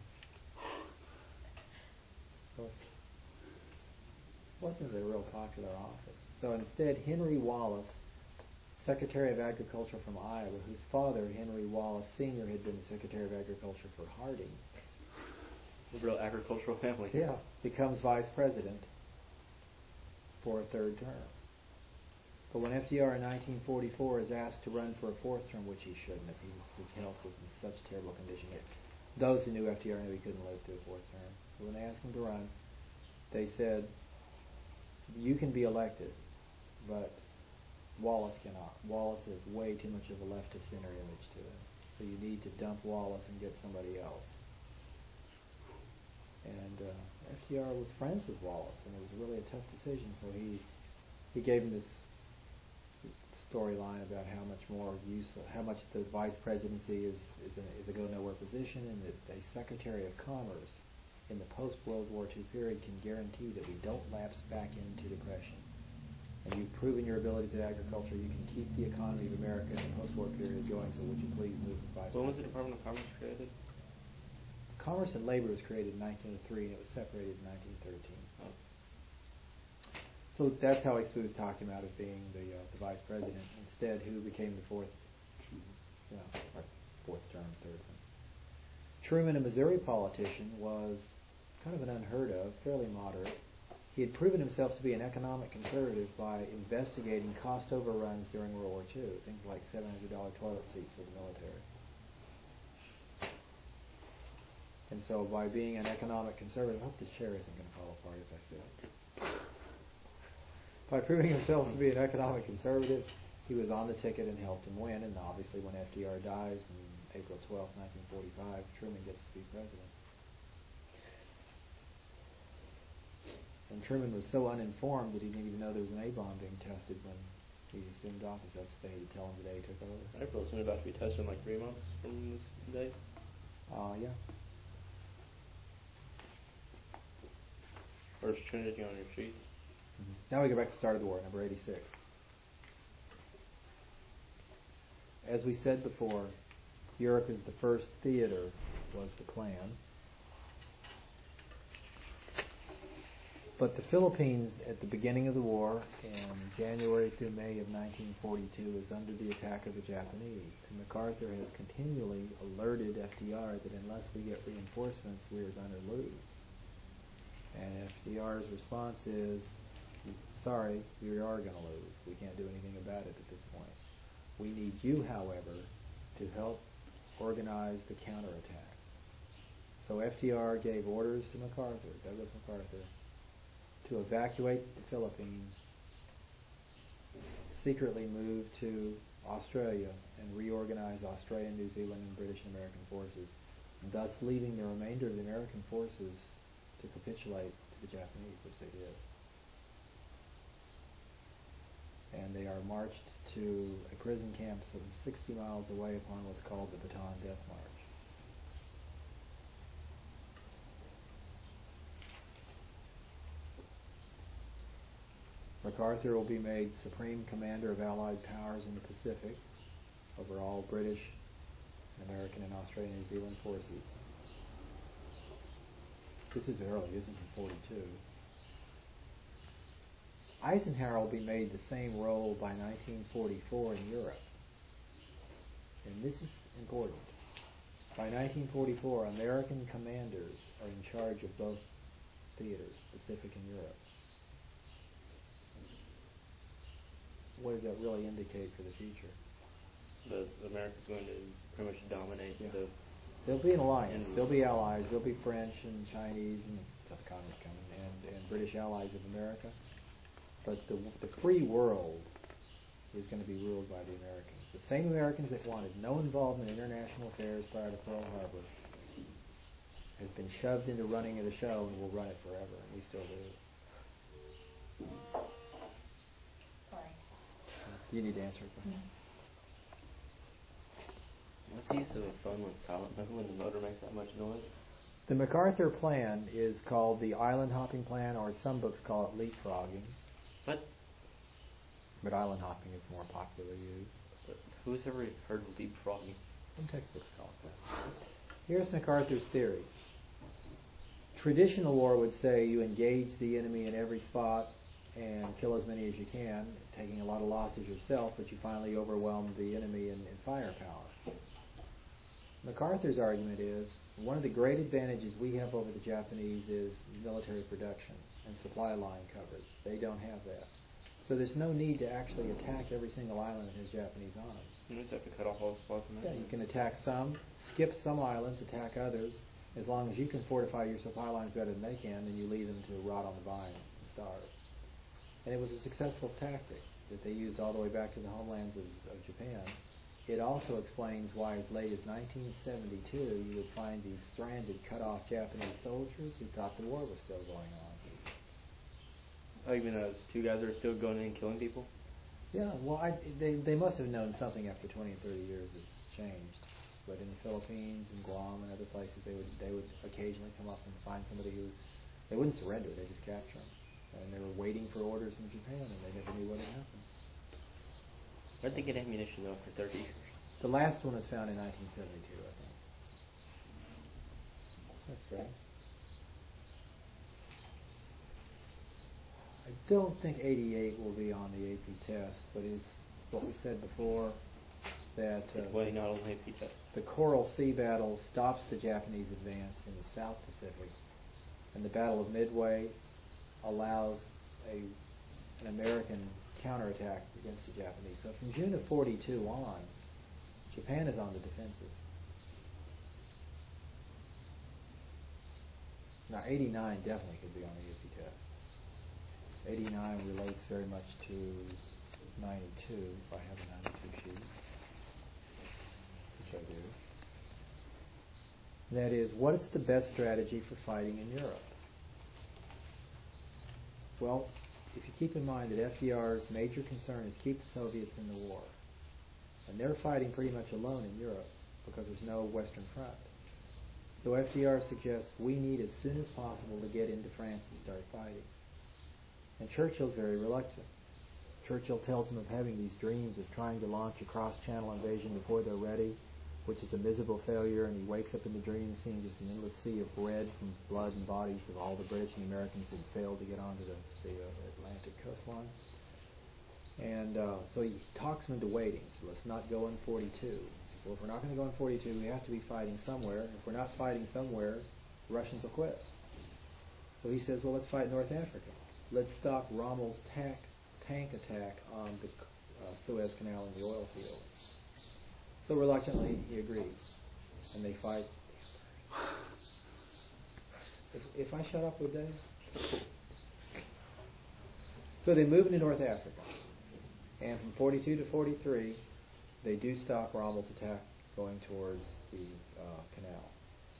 So it wasn't a real popular office. So instead, Henry Wallace, Secretary of Agriculture from Iowa, whose father, Henry Wallace Senior, had been the Secretary of Agriculture for Harding, A real agricultural family. yeah, becomes vice president for a third term. But when F D R in nineteen forty-four is asked to run for a fourth term, which he shouldn't, as he was, his health was in such terrible condition that those who knew F D R knew he couldn't live to a fourth term. But when they asked him to run, they said, you can be elected, but Wallace cannot. Wallace has way too much of a left-of-center image to him. So you need to dump Wallace and get somebody else. And uh, F D R was friends with Wallace, and it was really a tough decision. So he he gave him this storyline about how much more useful, how much the vice presidency is is a, is a go nowhere position, and that a Secretary of Commerce in the post World War Two period can guarantee that we don't lapse back into depression. And you've proven your abilities in agriculture. You can keep the economy of America in the post-war period going. So would you please move to vice When was the president? Department of Commerce created? Commerce and Labor was created in nineteen oh three, and it was separated in nineteen thirteen. Oh. So that's how he smooth talked him out of being the uh, the vice president. Instead, who became the fourth, you know, or fourth term, third one. Truman, a Missouri politician, was kind of an unheard of, fairly moderate. He had proven himself to be an economic conservative by investigating cost overruns during World War Two, things like seven hundred dollars toilet seats for the military. And so by being an economic conservative, I hope this chair isn't going to fall apart as I sit. By proving himself to be an economic conservative, he was on the ticket and helped him win. And obviously when F D R dies on April twelfth, nineteen forty-five, Truman gets to be president. And Truman was so uninformed that he didn't even know there was an A-bomb being tested when he assumed office. That's what they had to tell him the day he took over. April's only about to be tested in like three months from this date. Uh, yeah. First Trinity on your sheet. Mm-hmm. Now we go back to the start of the war, number eighty-six. As we said before, Europe is the first theater, was the plan. But the Philippines, at the beginning of the war, in January through May of nineteen forty-two, is under the attack of the Japanese. And MacArthur has continually alerted F D R that unless we get reinforcements, we are going to lose. And F D R's response is, sorry, we are going to lose. We can't do anything about it at this point. We need you, however, to help organize the counterattack. So F D R gave orders to MacArthur, Douglas MacArthur, to evacuate the Philippines, secretly move to Australia and reorganize Australian, New Zealand, and British and American forces, thus leaving the remainder of the American forces to capitulate to the Japanese, which they did. And they are marched to a prison camp some sixty miles away upon what's called the Bataan Death March. MacArthur will be made Supreme Commander of Allied Powers in the Pacific over all British, American, and Australian and New Zealand forces. This is early. This is in forty-two. Eisenhower will be made the same role by nineteen forty-four in Europe. and this is important, by nineteen forty-four, American commanders are in charge of both theaters, Pacific and Europe. What does that really indicate for the future? The America's going to pretty much dominate Yeah. the. There'll be an alliance. And- There'll be allies. There'll be French and Chinese and other communists coming, and, and British allies of America. But the the free world is going to be ruled by the Americans. The same Americans that wanted no involvement in international affairs prior to Pearl Harbor has been shoved into running of the show and will run it forever, and we still do. Sorry. You need to answer it. No. What's the use of a phone with silent mode when the motor makes that much noise? The MacArthur Plan is called the Island Hopping Plan, or some books call it leapfrogging, What? but island hopping is more popularly used. Who's ever heard of leapfrogging? Some textbooks call it that. Here's MacArthur's theory. Traditional war would say you engage the enemy in every spot and kill as many as you can, taking a lot of losses yourself, but you finally overwhelm the enemy in, in firepower. MacArthur's argument is one of the great advantages we have over the Japanese is military production and supply line coverage. They don't have that. So there's no need to actually attack every single island that has Japanese on it. You just have to cut off all the supplies and Yeah, you can attack some, skip some islands, attack others. As long as you can fortify your supply lines better than they can, then you leave them to rot on the vine and starve. And it was a successful tactic that they used all the way back to the homelands of, of Japan. It also explains why as late as nineteen seventy-two you would find these stranded, cut-off Japanese soldiers who thought the war was still going on. Oh, even those two guys that are still going in and killing people? Yeah, well, I, they they must have known something after twenty and thirty years has changed. But in the Philippines and Guam and other places, they would they would occasionally come up and find somebody who they wouldn't surrender; they just capture them, and they were waiting for orders from Japan, and they never knew what had happened. Where'd they get ammunition though for thirty years? The last one was found in nineteen seventy-two, I think. That's right. I don't think eighty-eight will be on the A P test, but is what we said before, that uh, Well, not only A P test. the Coral Sea battle stops the Japanese advance in the South Pacific, and the Battle of Midway allows a an American counterattack against the Japanese. So from June of forty-two on, Japan is on the defensive. Now, eighty-nine definitely could be on the A P test. eighty-nine relates very much to ninety-two, if I have a ninety-two sheet, which I do. That is, what is the best strategy for fighting in Europe? Well, if you keep in mind that F D R's major concern is keep the Soviets in the war, and they're fighting pretty much alone in Europe because there's no Western front. So F D R suggests we need as soon as possible to get into France and start fighting. And Churchill's very reluctant. Churchill tells him of having these dreams of trying to launch a cross-channel invasion before they're ready, which is a miserable failure, and he wakes up in the dream seeing just an endless sea of red from blood and bodies of all the British and Americans who had failed to get onto the, the uh, Atlantic coastline. And uh, so he talks him into waiting. So let's not go in forty-two. He says, well, if we're not going to go in forty-two, we have to be fighting somewhere. If we're not fighting somewhere, the Russians will quit. So he says, well, let's fight North Africa. Let's stop Rommel's tank, tank attack on the uh, Suez Canal and the oil fields. So reluctantly, he agrees. And they fight. If, if I shut up, would they? So they move into North Africa. And from forty-two to forty-three, they do stop Rommel's attack going towards the uh, canal.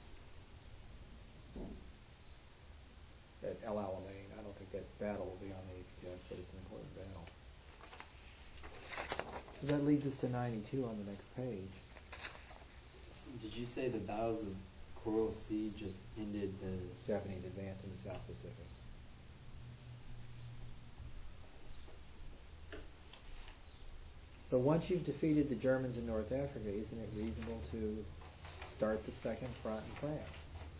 At El Alamein. I don't think that battle will be on the A P test, but it's an important battle. So that leads us to ninety-two on the next page. So did you say the battles of Coral Sea just ended the Japanese advance in the South Pacific. So once you've defeated the Germans in North Africa, isn't it reasonable to start the second front in France?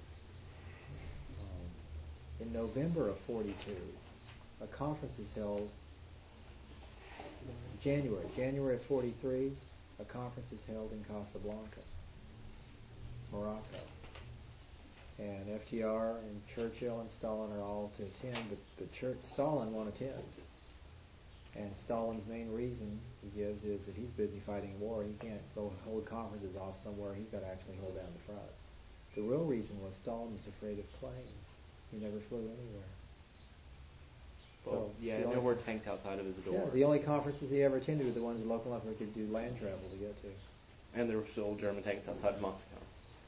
Um, in November of forty-two, a conference is held. January, January of forty-three, a conference is held in Casablanca, Morocco. And F D R and Churchill and Stalin are all to attend, but, but Church, Stalin won't attend. And Stalin's main reason he gives is that he's busy fighting a war. He can't go hold conferences off somewhere. He's got to actually hold down the front. The real reason was Stalin was afraid of planes. He never flew anywhere. Well, So yeah, the there only- were tanks outside of his door. Yeah, the only conferences he ever attended were the ones local enough where he could do land travel to get to. And there were still German tanks outside of Moscow.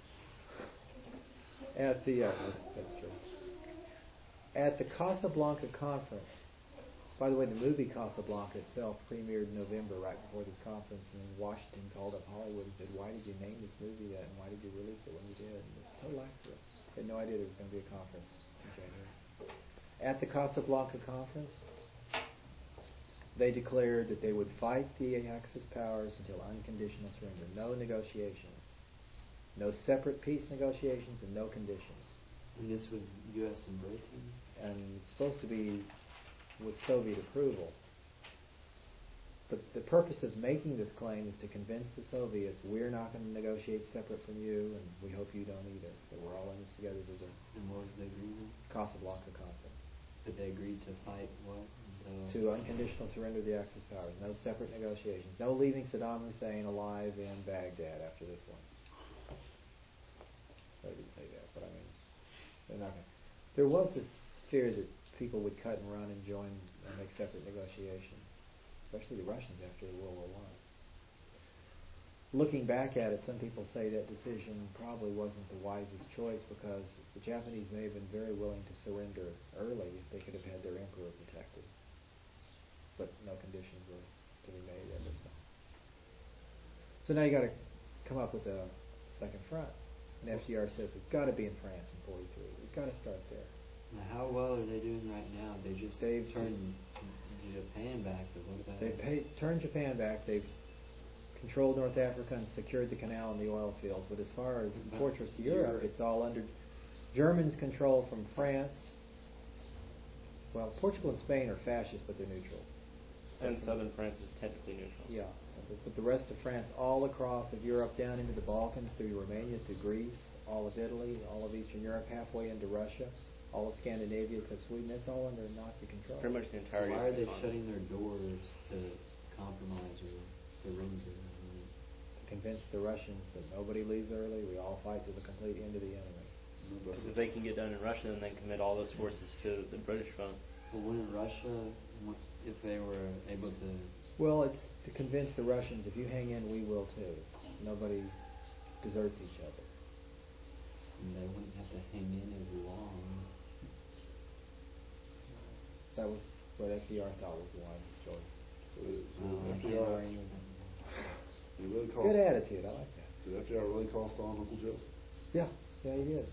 At the, uh, that's, that's true. At the Casablanca conference, by the way, the movie Casablanca itself premiered in November right before this conference, and then Washington called up Hollywood and said, why did you name this movie that, and why did you release it when you did? And it was a total accident. They had no idea there was going to be a conference in January. At the Casablanca conference, they declared that they would fight the Axis powers until unconditional surrender. No negotiations. No separate peace negotiations and no conditions. And this was U S and Britain? And it's supposed to be with Soviet approval. But the purpose of making this claim is to convince the Soviets we're not going to negotiate separate from you, and we hope you don't either. That we're all in this together. There's a And what was the agreement? Casablanca conference. That they agreed to fight what? Until To unconditional surrender of the Axis powers. No separate negotiations. No leaving Saddam Hussein alive in Baghdad after this one. They didn't say that, but I mean, they're not going to. There was this fear that people would cut and run and join and make separate negotiations, especially the Russians after World War One. Looking back at it, some people say that decision probably wasn't the wisest choice because the Japanese may have been very willing to surrender early if they could have had their emperor protected. But no conditions were to be made ever so. So now you got to come up with a second front. And F D R says we've got to be in France in forty-three. We've got to start there. Now, how well are they doing right now? They just They've- turned Japan back, but what about... They've paid, turned Japan back. They've controlled North Africa and secured the canal and the oil fields. But as far as the fortress of Europe, Europe. it's all under Germans control from France. Well, Portugal and Spain are fascist, but they're neutral. And southern France is technically neutral. Yeah, but, but the rest of France, all across of Europe, down into the Balkans, through Romania, through Greece, all of Italy, all of Eastern Europe, halfway into Russia, all of Scandinavia except Sweden, that's all under Nazi control. Pretty much the entirety Why are of the they continent. shutting their doors to compromise or surrender? I mean, To convince the Russians that nobody leaves early, we all fight to the complete end of the enemy. Because if they can get done in Russia, then they can commit all those forces to the British front. but wouldn't Russia, if they were able to... Well, it's to convince the Russians, if you hang in, we will too. Nobody deserts each other. And they wouldn't have to hang in as long. That was what F D R thought was the wisest choice. So, so Oh, F D R, It it really cost, Good attitude, I like that. did F D R really cost on Uncle Joe? Yeah, yeah, he did.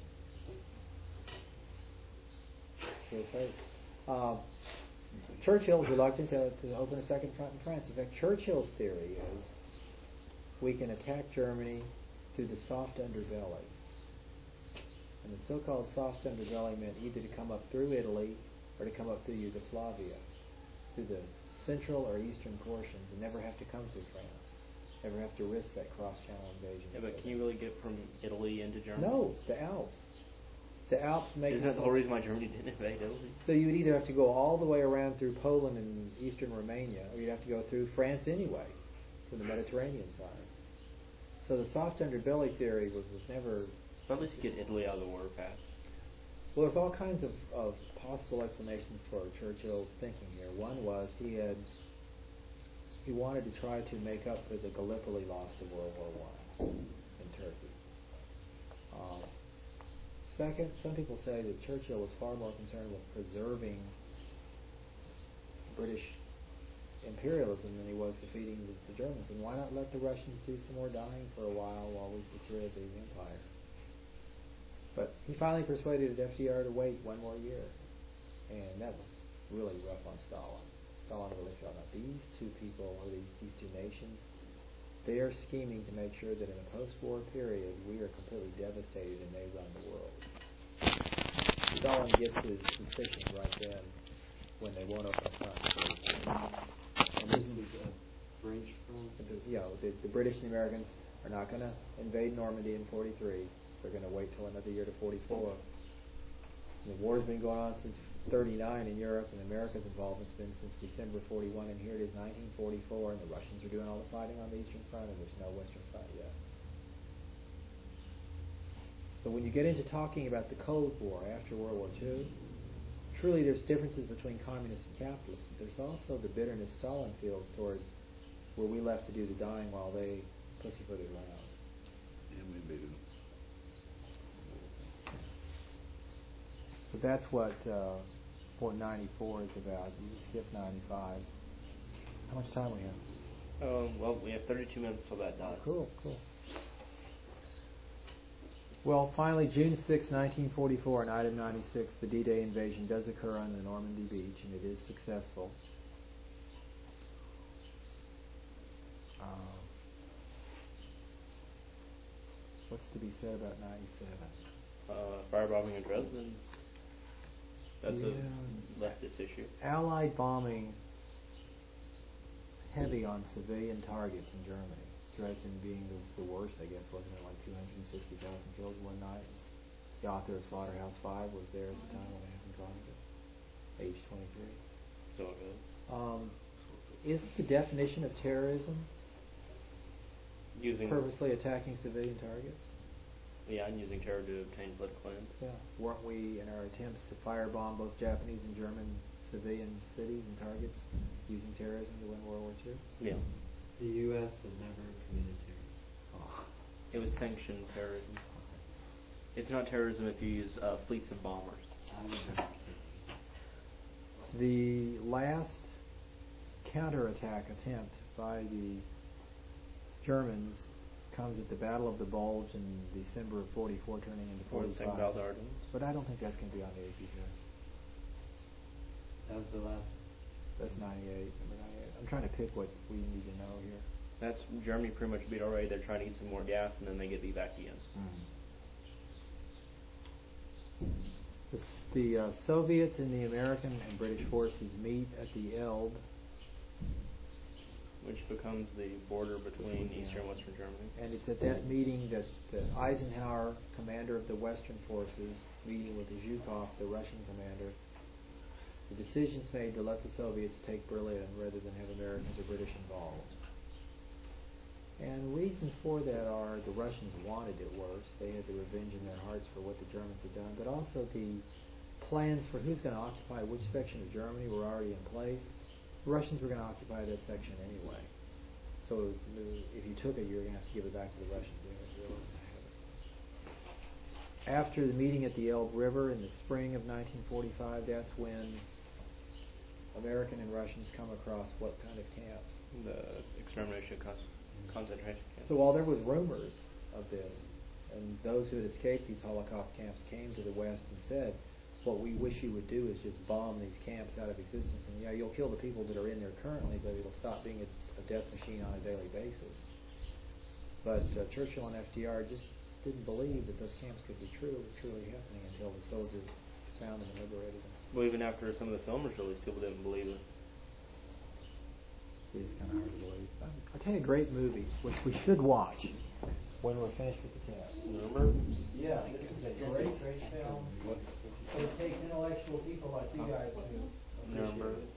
Good face. Um, Churchill's reluctant to, to open a second front in France. In fact, Churchill's theory is we can attack Germany through the soft underbelly. And the so-called soft underbelly meant either to come up through Italy or to come up through Yugoslavia, through the central or eastern portions, and never have to come through France. Never have to risk that cross-channel invasion. Yeah, but can you really get from Italy into Germany? No, the Alps. The Alps make Isn't it that the so- whole reason why Germany didn't invade Italy? So you would either have to go all the way around through Poland and eastern Romania, or you'd have to go through France anyway, from the Mediterranean side. So the soft underbelly theory was, was never... But at least you get Italy out of the water path. Well, there's all kinds of, of possible explanations for Churchill's thinking here. One was he had he wanted to try to make up for the Gallipoli loss of World War One in Turkey. Um, second, some people say that Churchill was far more concerned with preserving British imperialism than he was defeating the, the Germans. And why not let the Russians do some more dying for a while while we secure the empire? But he finally persuaded F D R to wait one more year. And that was really rough on Stalin. Stalin really felt out these two people, or these, these two nations, they are scheming to make sure that in a post-war period we are completely devastated and they run the world. Stalin gets his suspicions right then when they won't open up front. And this was a French front. The- You know, the, the British and the Americans are not going to invade Normandy in forty-three. They're going to wait till another year to forty-four. The war's been going on since thirty-nine in Europe, and America's involvement's been since December forty-one, and here it is nineteen forty-four, and the Russians are doing all the fighting on the Eastern Front, and there's no Western Front yet. So when you get into talking about the Cold War after World War Two, truly there's differences between communists and capitalists, but there's also the bitterness Stalin feels towards where we left to do the dying while they pussyfooted around. And we invaded them. So that's what uh, what ninety-four is about. You can skip ninety-five. How much time we have? Um, well, we have thirty-two minutes till that dies. Cool, cool. Well, finally, June sixth, nineteen forty-four, in item ninety-six, the D-Day invasion does occur on the Normandy beach, and it is successful. Um, what's to be said about ninety-seven? Uh, firebombing of Dresden. That's Yeah. a leftist issue. Allied bombing is heavy on civilian targets in Germany. Dresden being the, the worst, I guess, wasn't it? Like two hundred sixty thousand killed in one night. The author of Slaughterhouse Five was there at the time when it happened, Chronicle, age twenty-three. So good. Um, isn't the definition of terrorism Using purposely attacking civilian targets? Yeah, and using terror to obtain political ends. Yeah. Weren't we, in our attempts to firebomb both Japanese and German civilian cities and targets, using terrorism to win World War Two? Yeah. The U S has never committed terrorism. Oh. It was sanctioned terrorism. It's not terrorism if you use uh, fleets of bombers. The last counterattack attempt by the Germans comes at the Battle of the Bulge in December of forty-four, turning into Or the Second forty-five. Battle of the Ardennes. But I don't think that's going to be on the A P test. That was the last. That's ninety-eight. Number ninety-eight. I'm trying to pick what we need to know here. That's Germany pretty much beat already. They're trying to get some more gas, and then they get beat back again. The, s- the uh, Soviets and the American and British forces meet at the Elbe. Which becomes the border between Eastern and Western Germany. And it's at that meeting that, that Eisenhower, commander of the Western forces, meeting with Zhukov, the Russian commander, the decision's made to let the Soviets take Berlin rather than have Americans or British involved. And reasons for that are the Russians wanted it worse. They had the revenge in their hearts for what the Germans had done. But also the plans for who's going to occupy which section of Germany were already in place. The Russians were going to occupy that section anyway. So if you took it, you were going to have to give it back to the Russians anyway. They weren't gonna have it. After the meeting at the Elbe River in the spring of nineteen forty-five, that's when American and Russians come across what kind of camps? The extermination con- concentration camps. So while there was rumors of this, and those who had escaped these Holocaust camps came to the West and said, what we wish you would do is just bomb these camps out of existence, and yeah, you'll kill the people that are in there currently, but it'll stop being a, a death machine on a daily basis. But uh, Churchill and F D R just didn't believe that those camps could be true, was truly happening until the soldiers found them and liberated them. Well, even after some of the filmers released, people didn't believe it. It is kind of hard to believe. I'll tell you a great movie, which we should watch when we're finished with the test. Remember? Yeah, this is a great, great film. But it takes intellectual people like you guys to appreciate Remember? it.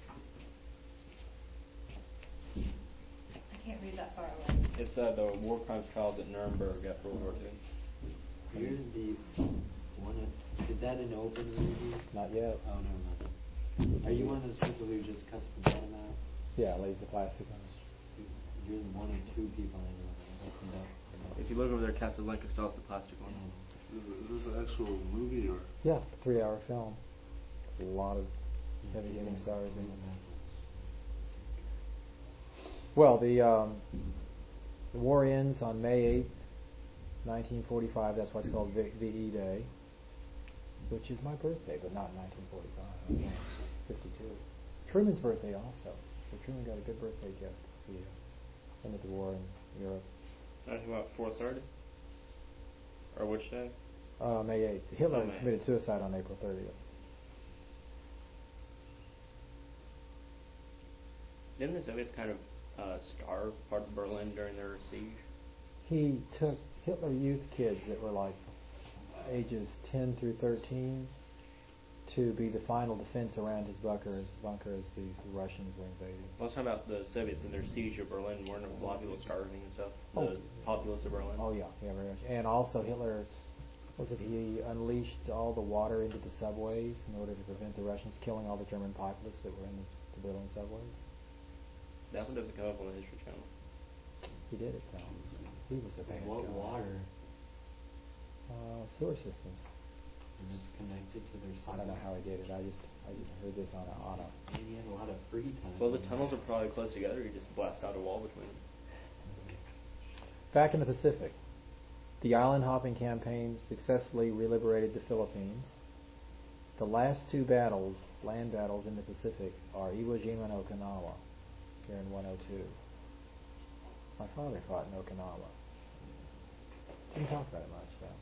I can't read that far away. It's uh, the war crimes trials at Nuremberg after World War Two. You're the one. Of, is that an open review? Not yet. Oh, never mind. Are you one of those people who just cuts the bottom out? Yeah, leave the plastic on. You're one of two people I know that opened up. If you look over there, Casablanca still has the plastic one. Is, is this an actual movie or? Yeah, three-hour film. A lot of heavy-hitting stars in it. Well, the um, the war ends on May eighth, nineteen forty-five. That's why it's called V- VE Day, which is my birthday, but not nineteen forty-five. I was born fifty-two. Truman's birthday also. So Truman got a good birthday gift. He uh, ended the war in Europe. Talking about four thirty? Or which day? Uh, May eighth. Hitler Oh, May. committed suicide on April thirtieth. Didn't the Soviets kind of uh, scar part of Berlin during their siege? He took Hitler Youth kids that were like ages ten through thirteen to be the final defense around his bunker as, bunker as these Russians were invading. I was talking about the Soviets and their siege of Berlin. Weren't there a lot of people starving and stuff? The Oh. populace of Berlin. Oh yeah, yeah, very much. And also Hitler, was it he unleashed all the water into the subways in order to prevent the Russians killing all the German populace that were in the, the Berlin subways? That one doesn't come up on the History Channel. He did it though. He was a bad What guy. water? Uh, sewer systems. And it's connected to their I don't know how he did it. I just I just heard this on a on a. And he had a lot of free time. Well, the tunnels are probably close together. You just blast out a wall between them. Back in the Pacific, the island hopping campaign successfully reliberated the Philippines. The last two battles, land battles in the Pacific, are Iwo Jima and Okinawa, here in one oh two. My father fought in Okinawa. Didn't talk about it much, though.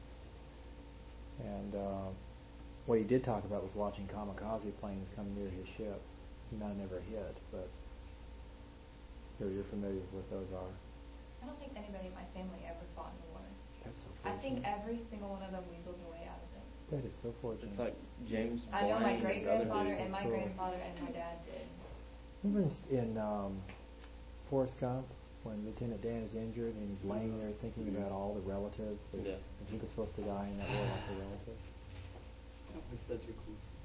And uh, what he did talk about was watching kamikaze planes come near his ship. None ever hit, but you're, you're familiar with what those are. I don't think anybody in my family ever fought in the war. That's so I think fortunate. every single one of them weaseled their way out of it. That is so fortunate. It's like James I know my Blaine great and other grandfather dudes. and my Cool. grandfather and my dad did. Remember in um, Forrest Gump when Lieutenant Dan is injured and he's laying there thinking about all the relatives that Yeah. and he was supposed to die in that war like the relatives. That was such a cool scene.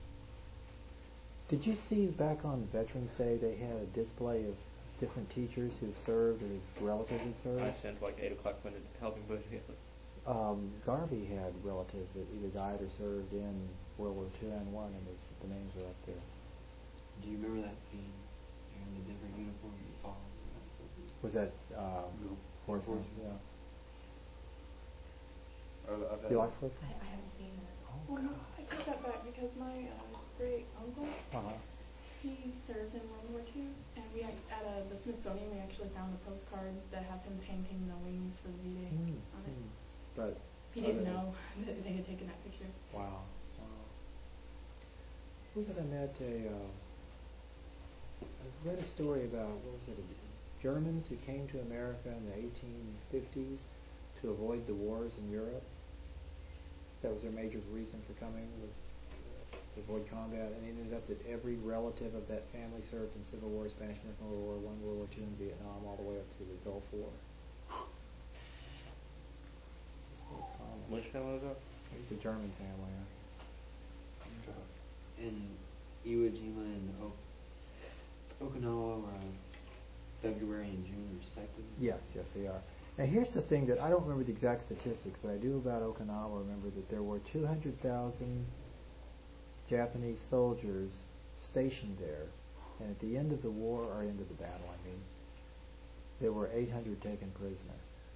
Did you see back on Veterans Day they had a display of different teachers who've served or whose relatives had served? I sent like eight o'clock when it helping put it together. Um, Garvey had relatives that either died or served in World War Two and One, and his, the names are up there. Do you remember that scene? And the different uniforms that followed? Was that um, No. Forrest Gump? Forrest Yeah. I've, I've had You like Forrest I, Gump? I haven't seen it. Oh, Well, no, God. I take that back because my uh, great uncle, Uh-huh. he served in World War Two, and we had, at uh, the Smithsonian we actually found a postcard that has him painting the wings for the V-Day Hmm, on it. hmm. But He didn't other- know that they had taken that picture. Wow. Wow. Who was it I met? A, uh, I read a story about, what was it, Germans who came to America in the eighteen fifties to avoid the wars in Europe. That was their major reason for coming, was uh, to avoid combat. And it ended up that every relative of that family served in Civil War, Spanish American World War One, World War Two, and Vietnam, all the way up to the Gulf War. Which family was that? It's a German family. And Iwo Jima and o- Okinawa were uh, February and June respectively? Yes, yes, they are. Now, here's the thing that I don't remember the exact statistics, but I do about Okinawa remember that there were two hundred thousand Japanese soldiers stationed there, and at the end of the war, or end of the battle, I mean, there were eight hundred taken prisoner.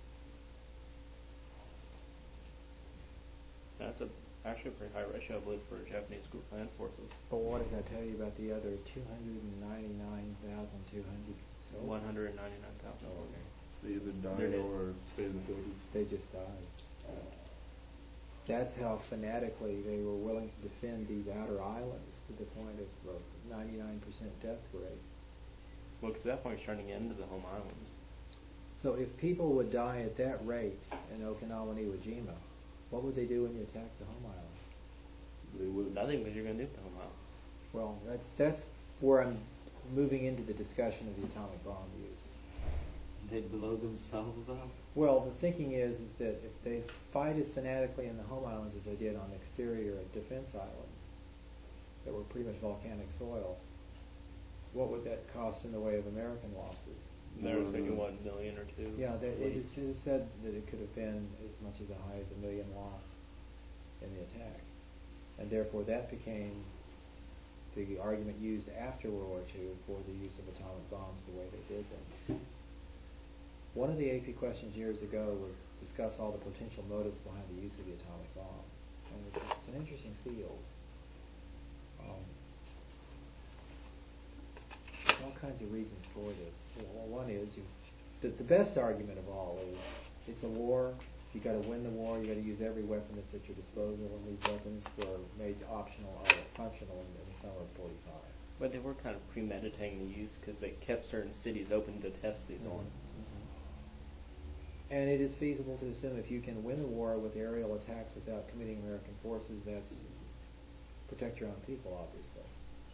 That's a actually a pretty high ratio, I believe, for Japanese group land forces. But what does that tell you about the other two hundred ninety-nine thousand two hundred soldiers? One hundred ninety-nine thousand. Oh, okay. They either They're died dead. or stayed in the Philippines. They just died. That's how fanatically they were willing to defend these outer islands to the point of uh, ninety-nine percent death rate. Well, because at that point, it's turning into the home islands. So if people would die at that rate in Okinawa and Iwo Jima, what would they do when you attack the home islands? They wouldn't. Nothing, because you're going to do the home islands. Well, that's that's where I'm moving into the discussion of the atomic bomb use. They'd blow themselves up? Well, the thinking is is that if they fight as fanatically in the home islands as they did on exterior defense islands that were pretty much volcanic soil, what would that cost in the way of American losses? They're More thinking, than- what, a million or two? Yeah, they, at it, least. is, it is said that it could have been as much as high as a million loss in the attack. And therefore that became the argument used after World War Two for the use of atomic bombs the way they did them. One of the A P questions years ago was discuss all the potential motives behind the use of the atomic bomb. And it's, it's an interesting field. Um, there's all kinds of reasons for this. Well, one is you, the, the best argument of all is it's a war. You got to win the war. You got to use every weapon that's at your disposal, and these weapons were made optional or functional in, in the summer of forty-five. But they were kind of premeditating the use because they kept certain cities open to test these Mhm. on. And it is feasible to assume if you can win a war with aerial attacks without committing American forces, that's protect your own people, obviously.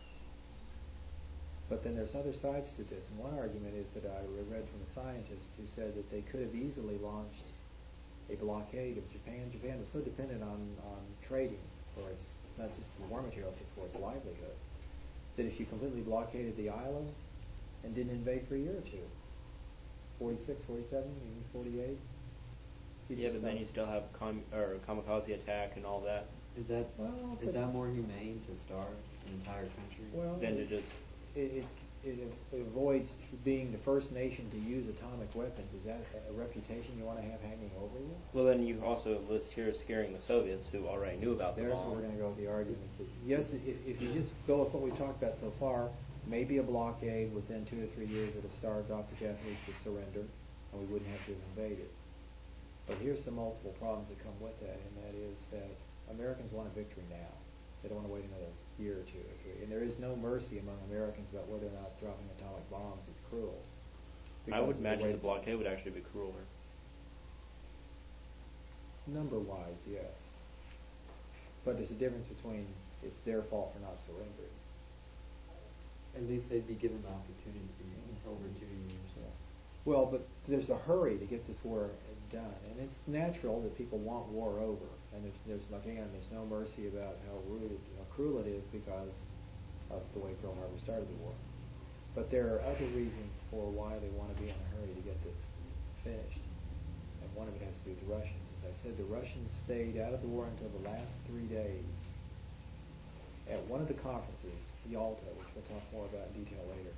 But then there's other sides to this, and one argument is that I read from a scientist who said that they could have easily launched a blockade of Japan. Japan was so dependent on, on trading for its, not just for war materials, but for its livelihood, that if you completely blockaded the islands and didn't invade for a year or two, forty-six, forty-seven, even forty-eight. Yeah, but then you still have com- or kamikaze attack and all that. Is that Well, is but- that more humane to starve an entire country? Well, Than to just it, it's, it, it avoids being the first nation to use atomic weapons. Is that a reputation you want to have hanging over you? well, then you also list here scaring the Soviets who already knew about the There's bomb. where we're going to go with the arguments. That yes, if, if you just go with what we've talked about so far, maybe a blockade within two to three years would have starved off the Japanese to surrender, and we wouldn't have to have invaded. But here's the multiple problems that come with that, and that is that Americans want a victory now. They don't want to wait another year or two or three. And there is no mercy among Americans about whether or not dropping atomic bombs is cruel. I would Because of imagine way- the blockade would actually be crueler. Number-wise, yes. But there's a difference between it's their fault for not surrendering. At least they'd be given the opportunity over two years. Yeah. Well, but there's a hurry to get this war done, and it's natural that people want war over. And there's, there's like again, there's no mercy about how rude, it, how cruel it is because of the way Pearl Harbor started the war. But there are other reasons for why they want to be in a hurry to get this finished, and one of it has to do with the Russians. As I said, the Russians stayed out of the war until the last three days. At one of the conferences, Yalta, which we'll talk more about in detail later,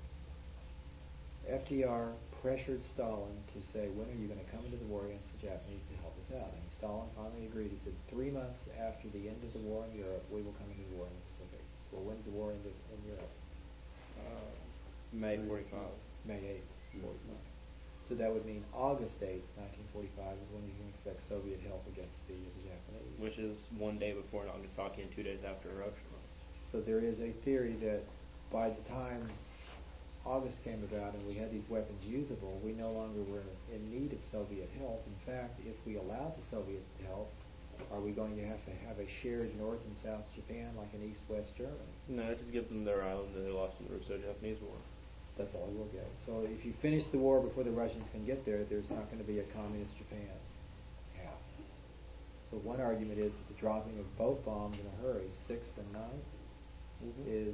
F D R pressured Stalin to say, when are you going to come into the war against the Japanese to help us out? And Stalin finally agreed. He said, three months after the end of the war in Europe, we will come into the war in the Pacific. We'll win the war in, the, in Europe. Uh, May forty-five. May eighth, forty-five. So that would mean August eighth, nineteen forty-five is when you can expect Soviet help against the, the Japanese. Which is one day before Nagasaki and two days after Hiroshima. So there is a theory that by the time August came about and we had these weapons usable, we no longer were in need of Soviet help. In fact, if we allowed the Soviets to help, are we going to have to have a shared North and South Japan like an East-West Germany? No, just give them their island that they lost in the Russo-Japanese War. That's all we'll get. So if you finish the war before the Russians can get there, there's not going to be a communist Japan. Yeah. So one argument is that the dropping of both bombs in a hurry, sixth and ninth, Mm-hmm. is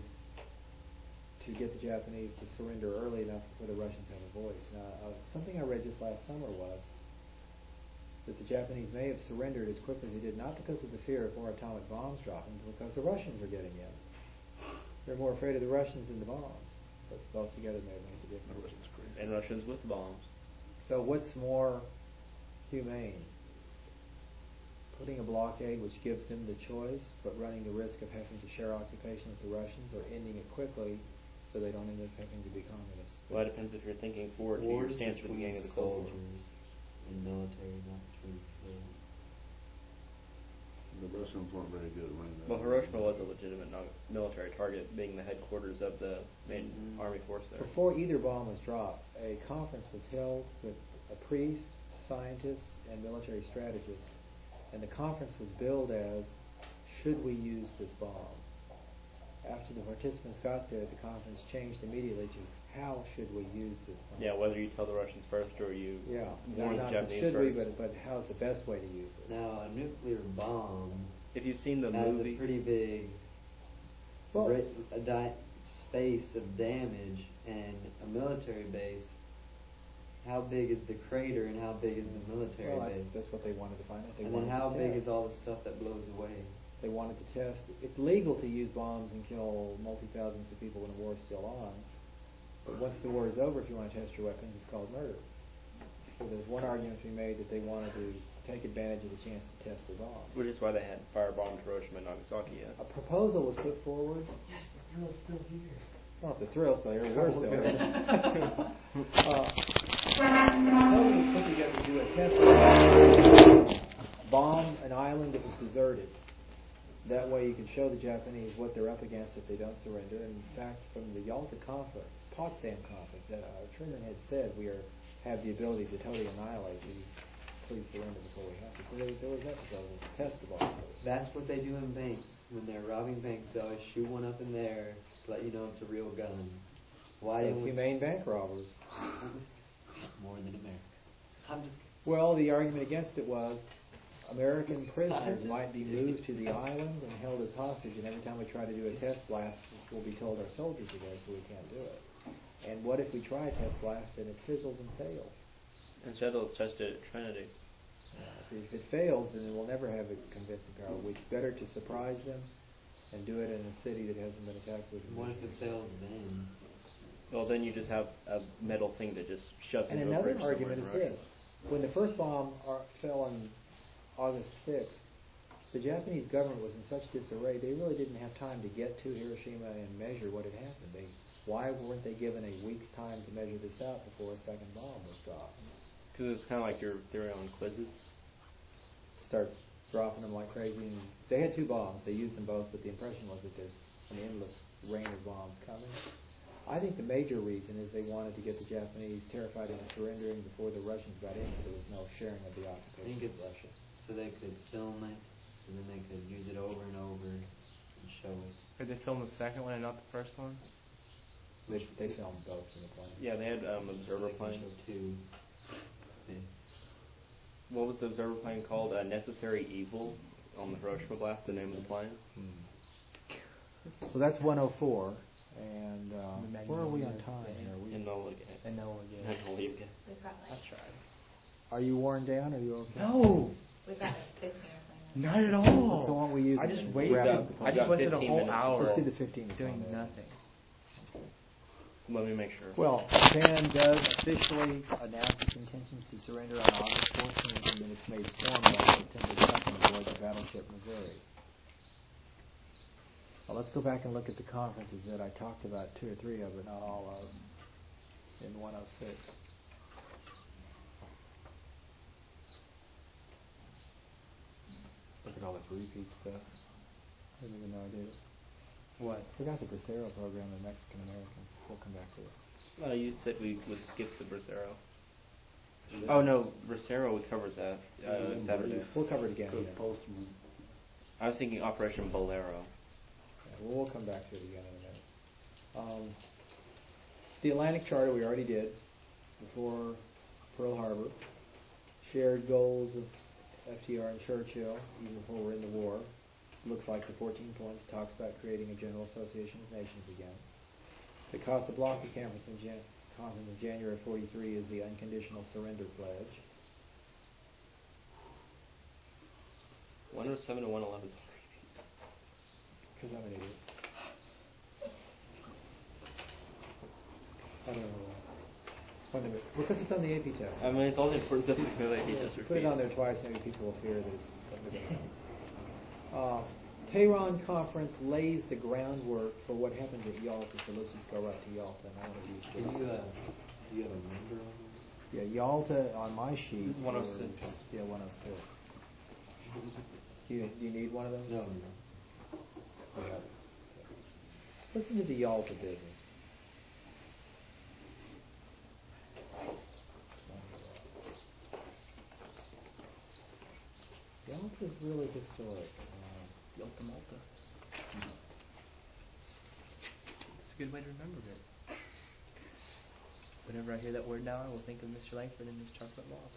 to get the Japanese to surrender early enough before the Russians have a voice. Now, uh, something I read just last summer was that the Japanese may have surrendered as quickly as they did, not because of the fear of more atomic bombs dropping, but because the Russians are getting in. They're more afraid of the Russians than the bombs, but both together may have made the difference. And Russians with bombs. So what's more humane? Putting a blockade which gives them the choice, but running the risk of having to share occupation with the Russians, or ending it quickly so they don't end up having to be communist? Well, it depends if you're thinking forward to your Wars stance at the between beginning of the Cold War. soldiers and military, not between civilians. The Russians weren't very good at running that. Well, Hiroshima was a legitimate non- military target, being the headquarters of the main Mhm. army force there. Before either bomb was dropped, a conference was held with a priest, scientists, and military strategists, and the conference was billed as, should we use this bomb? After the participants got there, the conference changed immediately to, how should we use this bomb? Yeah, whether you tell the Russians first or you Yeah, warn not, the not Japanese should first. we, but, but how's the best way to use it? Now, a nuclear bomb If you've seen the has movie, a pretty big Well- ra- a di- space of damage, and a military base. How big is the crater, and how big is the military Well, that's, base? that's what they wanted to find out. They And then wanted how to big test. is all the stuff that blows away? They wanted to test. It's legal to use bombs and kill multi-thousands of people when the war is still on. But once the war is over, if you want to test your weapons, it's called murder. So there's one argument to be made that they wanted to take advantage of the chance to test their bombs. which is why they had firebombed Hiroshima and Nagasaki. Yes. A proposal was put forward. Yes, the thrill's still here. Well, if the thrill's still here, we're still here. uh, a proposal was put together to do a test bomb an island that was deserted. That way you can show the Japanese what they're up against if they don't surrender. And in fact, from the Yalta Conference, Potsdam Conference, that uh, Truman had said we are have the ability to totally annihilate you. Please surrender before we have to. So there, there was that proposal to test the bomb. That's what they do in banks. When they're robbing banks, they always shoot one up in the air to let you know it's a real gun. Why Those didn't we... humane bank robbers. More than America. I'm just... Well, the argument against it was American prisoners might be moved to the island and held as hostage, and every time we try to do a test blast, we'll be told our soldiers are there, so we can't do it. And what if we try a test blast and it fizzles and fails? Instead, let's test it at Trinity. Uh, if it fails, then we'll never have a convincing power. It's better to surprise them and do it in a city that hasn't been attacked with. What if it fails then? Well, then you just have a metal thing that just shoves And into a another bridge somewhere argument in is Russia. this. When the first bomb ar- fell on August sixth, the Japanese government was in such disarray, they really didn't have time to get to Hiroshima and measure what had happened. They, why weren't they given a week's time to measure this out before a second bomb was dropped? Because it's kind of like your theory on quizzes. Start dropping them like crazy. And they had two bombs. They used them both, but the impression was that there's an endless rain of bombs coming. I think the major reason is they wanted to get the Japanese terrified into surrendering before the Russians got in, so there was no sharing of the I occupation think of it's Russia. so they could film it, and then they could use it over and over and show it. Did they film the second one and not the first one? They, they filmed both in the plane. Yeah, they had um, observer So they can plane. show two. They- What was the observer plane called? Uh, Necessary Evil on the Hiroshima blast, the name of the plane. Hmm. So that's one oh four. And uh, where are we on time here? Are, we, And they'll look at it. And no again. And they'll leave it. We've got I like, tried. are you worn down? Are you okay? No, we've got like fifteen or something. not at all. So why don't we use I it just and waited. wrap up up the I just got wasted a fifteen whole minutes. hour Let's do the fifteen that's doing on there. nothing. Let me make sure. Well, Japan does officially announce its intentions to surrender on August fourteenth, and then it's made formal on September second aboard the battleship Missouri. Well, let's go back and look at the conferences that I talked about, two or three of, but not all of, in one oh six. Look at all this repeat stuff. I didn't even know I did it. What? Forgot the Bracero program of Mexican Americans. We'll come back to it. Uh, you said we would skip the Bracero. Oh no, Bracero, we covered that uh, Saturday. We'll cover it again. Because yeah. Postman. I was thinking Operation Bolero. Yeah, well, we'll come back to it again in a minute. Um, the Atlantic Charter we already did before Pearl Harbor. Shared goals of F D R and Churchill even before we're in the war. This looks like the fourteen points talks about creating a General Association of Nations again. The Casablanca Conference in, Jan- Conference in January forty-three is the Unconditional Surrender Pledge. one oh seven and one eleven is all repeats. Because I'm an idiot. I don't know why. Wait a minute. Because it's on the A P test. I mean, it's all the important stuff that they Yeah, just repeat. put it on there twice, maybe people will fear that it's something different. Uh, Tehran Conference lays the groundwork for what happens at Yalta, so let's just go right to Yalta. And I want to use Can this. you, uh, do you have a number on it? Yeah, Yalta on my sheet. one oh six. is- Yeah, one oh six. Do you, do you need one of those? No, no. You have it. Okay. Listen to the Yalta business. Yalta is really historic. Uh, Yalta Malta. It's a good way to remember it. Whenever I hear that word now, I will think of Mister Langford and his chocolate malt.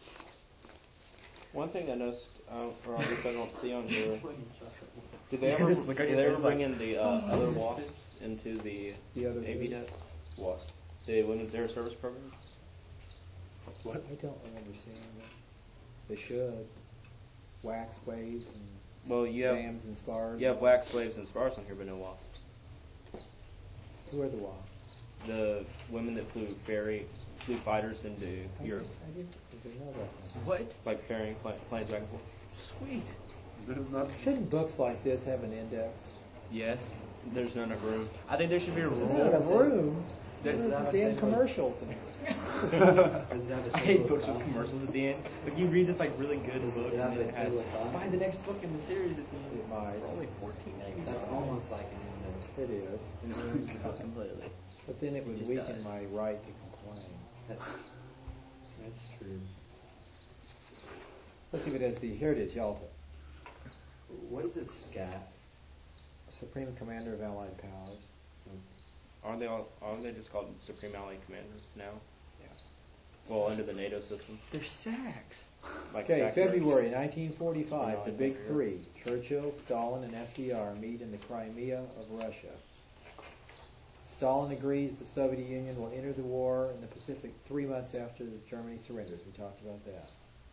One thing I noticed, uh, or at least I don't see on here, did they Yeah, ever, just look at did your they ever face bring like, in the uh, oh, other I missed WASPs it. into the, The other A B who? test? What? The Women's Air Service Program? What? I don't remember seeing them. They should. Wax waves and Well, you have, rams and spars. you have wax waves and spars on here, but no WASPs. Who are the wasps? The women that flew ferry, flew fighters into I Europe, didn't, I didn't know that. What? like ferrying pla- planes back and forth. Sweet. There's not. Shouldn't books like this have an index? Yes. There's not enough room. I think there should be a There's rule. not enough room. There's There's not damn enough- commercials. Does it have a I hate table of books with contents? commercials at the end. Like you read this like really good Does book it have and then a it has table of contents? buy the next book in the series at the end. It might. It's only fourteen ninety nine. That's almost like an index. It is. And it ruins the book completely. But then it would just weaken does. my right to complain. That's, that's true. Let's see if it has the, here it is, Yalta. What is a SCAT? Supreme Commander of Allied Powers. Aren't they all? Aren't they just called Supreme Allied Commanders now? Yeah. Well, under the NATO system. They're sacks. Like Okay, SAC February nineteen forty-five, No, the I Big think- Three, Churchill, Stalin, and F D R meet in the Crimea of Russia. Stalin agrees the Soviet Union will enter the war in the Pacific three months after Germany surrenders. We talked about that.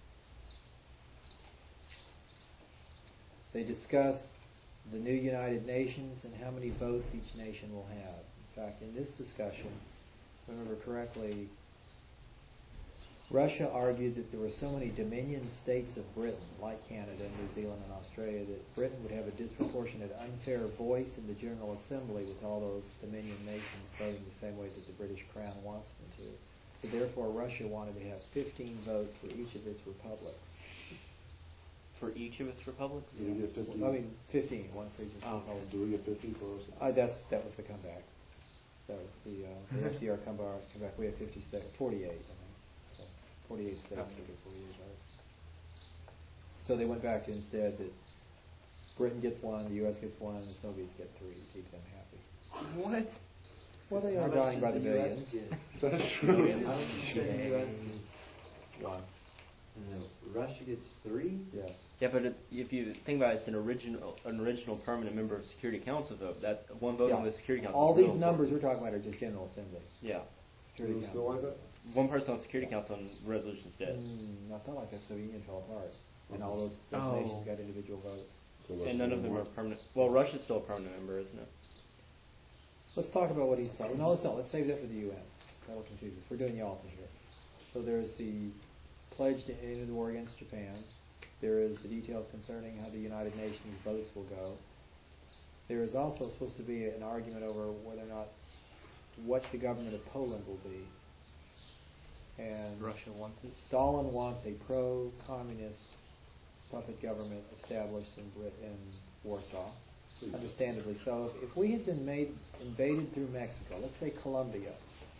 They discuss the new United Nations and how many votes each nation will have. In fact, in this discussion, if I remember correctly, Russia argued that there were so many dominion states of Britain, like Canada, New Zealand, and Australia, that Britain would have a disproportionate, unfair voice in the General Assembly with all those dominion nations voting the same way that the British Crown wants them to. So therefore, Russia wanted to have fifteen votes for each of its republics. For each of its republics? Do we get fifty? I mean, fifteen, one for each of its Oh. republics. Do we get fifty for us? Uh, that's, that was the comeback. That was the, uh, the F D R comeback. comeback. We had fifty states, forty-eight, I think. So forty-eight states, Okay. we get forty-eight votes. So they went back to instead that Britain gets one, the U S gets one, and the Soviets get three to keep them happy. What? Well, they How are much dying by does the U S billions. get? That's How true. much does the U S get? One. And the Russia gets three? Yes. Yeah, but if, if you think about it, it's an original, an original permanent member of Security Council vote. That one vote Yeah. on the Security Council. All is these real numbers important. we're talking about are just General Assembly. Yeah, Security Is it still like Council. that? one person on Security Council and resolution's dead. Mm, not like that. Soviet Union fell apart, and all those, those Oh. nations got individual votes. So let's And none do of them more. are permanent. Well, Russia's still a permanent member, isn't it? Let's talk about what he's talking. No, let's not. Let's save that for the U N. That'll confuse us. We're doing Yalta here. So there's the pledge to end the war against Japan. There is the details concerning how the United Nations votes will go. There is also supposed to be an argument over whether or not what the government of Poland will be. And Russia wants it. Stalin wants a pro-communist puppet government established in Brit in Warsaw. Understandably so. If, if we had been made invaded through Mexico, let's say Colombia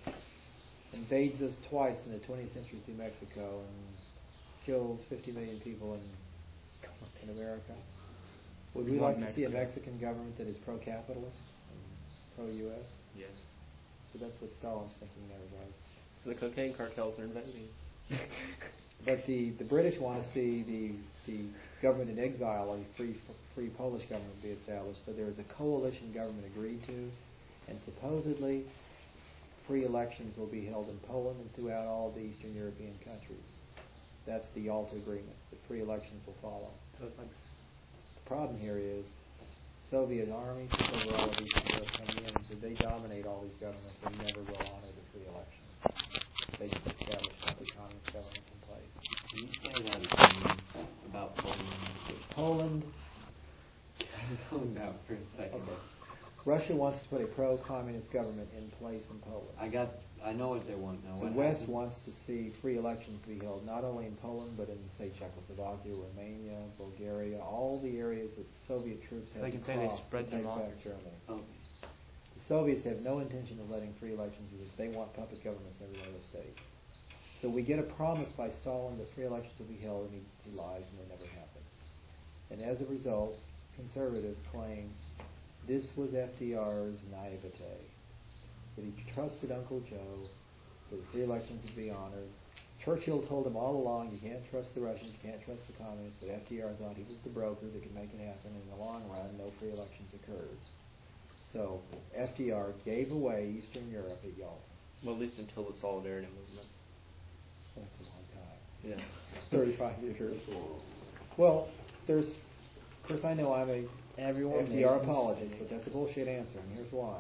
invades us twice in the twentieth century through Mexico and kills fifty million people in in America, would we We like want to see a Mexico. Mexican government that is pro-capitalist and pro-U S? Yes. So that's what Stalin's thinking there was. So the cocaine cartels are invading. But the, the British want to see the the government in exile, a free free Polish government, be established. So there is a coalition government agreed to, and supposedly free elections will be held in Poland and throughout all the Eastern European countries. That's the Yalta Agreement. The free elections will follow. So it's like The problem here is Soviet army took over all of Eastern Europe coming in, so they dominate all these governments. They never will honor the free elections. They just establish puppet communist governments in place. Can you say that again about Poland? Poland, Zone out for a second. okay. Russia wants to put a pro-communist government in place in Poland. I got. I know what they want now. The What West happened? wants to see free elections be held not only in Poland but in, say, Czechoslovakia, Romania, Bulgaria, all the areas that Soviet troops had They to can say they cross spread to take democracy. back Germany. Okay. The Soviets have no intention of letting free elections exist. They want puppet governments in every one of the states. So we get a promise by Stalin that free elections will be held, and he, he lies, and they never happen. And as a result, conservatives claim this was F D R's naivete, that he trusted Uncle Joe, that free elections would be honored. Churchill told him all along, you can't trust the Russians, you can't trust the communists, but F D R thought he was the broker that could make it happen. In the long run, no free elections occurred. So F D R gave away Eastern Europe at Yalta. Well, at least until the Solidarity movement. That's a long time. Yeah. thirty-five years. Well, there's, of course, I know I'm a Everyone F D R makes apologist, mistakes. but that's a bullshit answer, and here's why.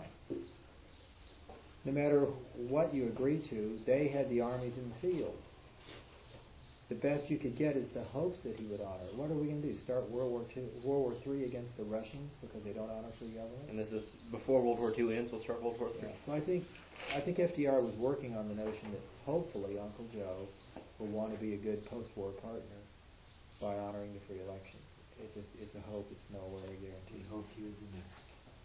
No matter what you agree to, they had the armies in the field. the best you could get is the hopes that he would honor. What are we going to do? Start World War Two, World War Three against the Russians because they don't honor free government? And this is before World War Two ends. We'll start World War Three. Yeah. So I think, I think F D R was working on the notion that hopefully Uncle Joe will want to be a good post-war partner by honoring the free elections. It's a, it's a hope. It's nowhere a guarantee. We hoped he was in there.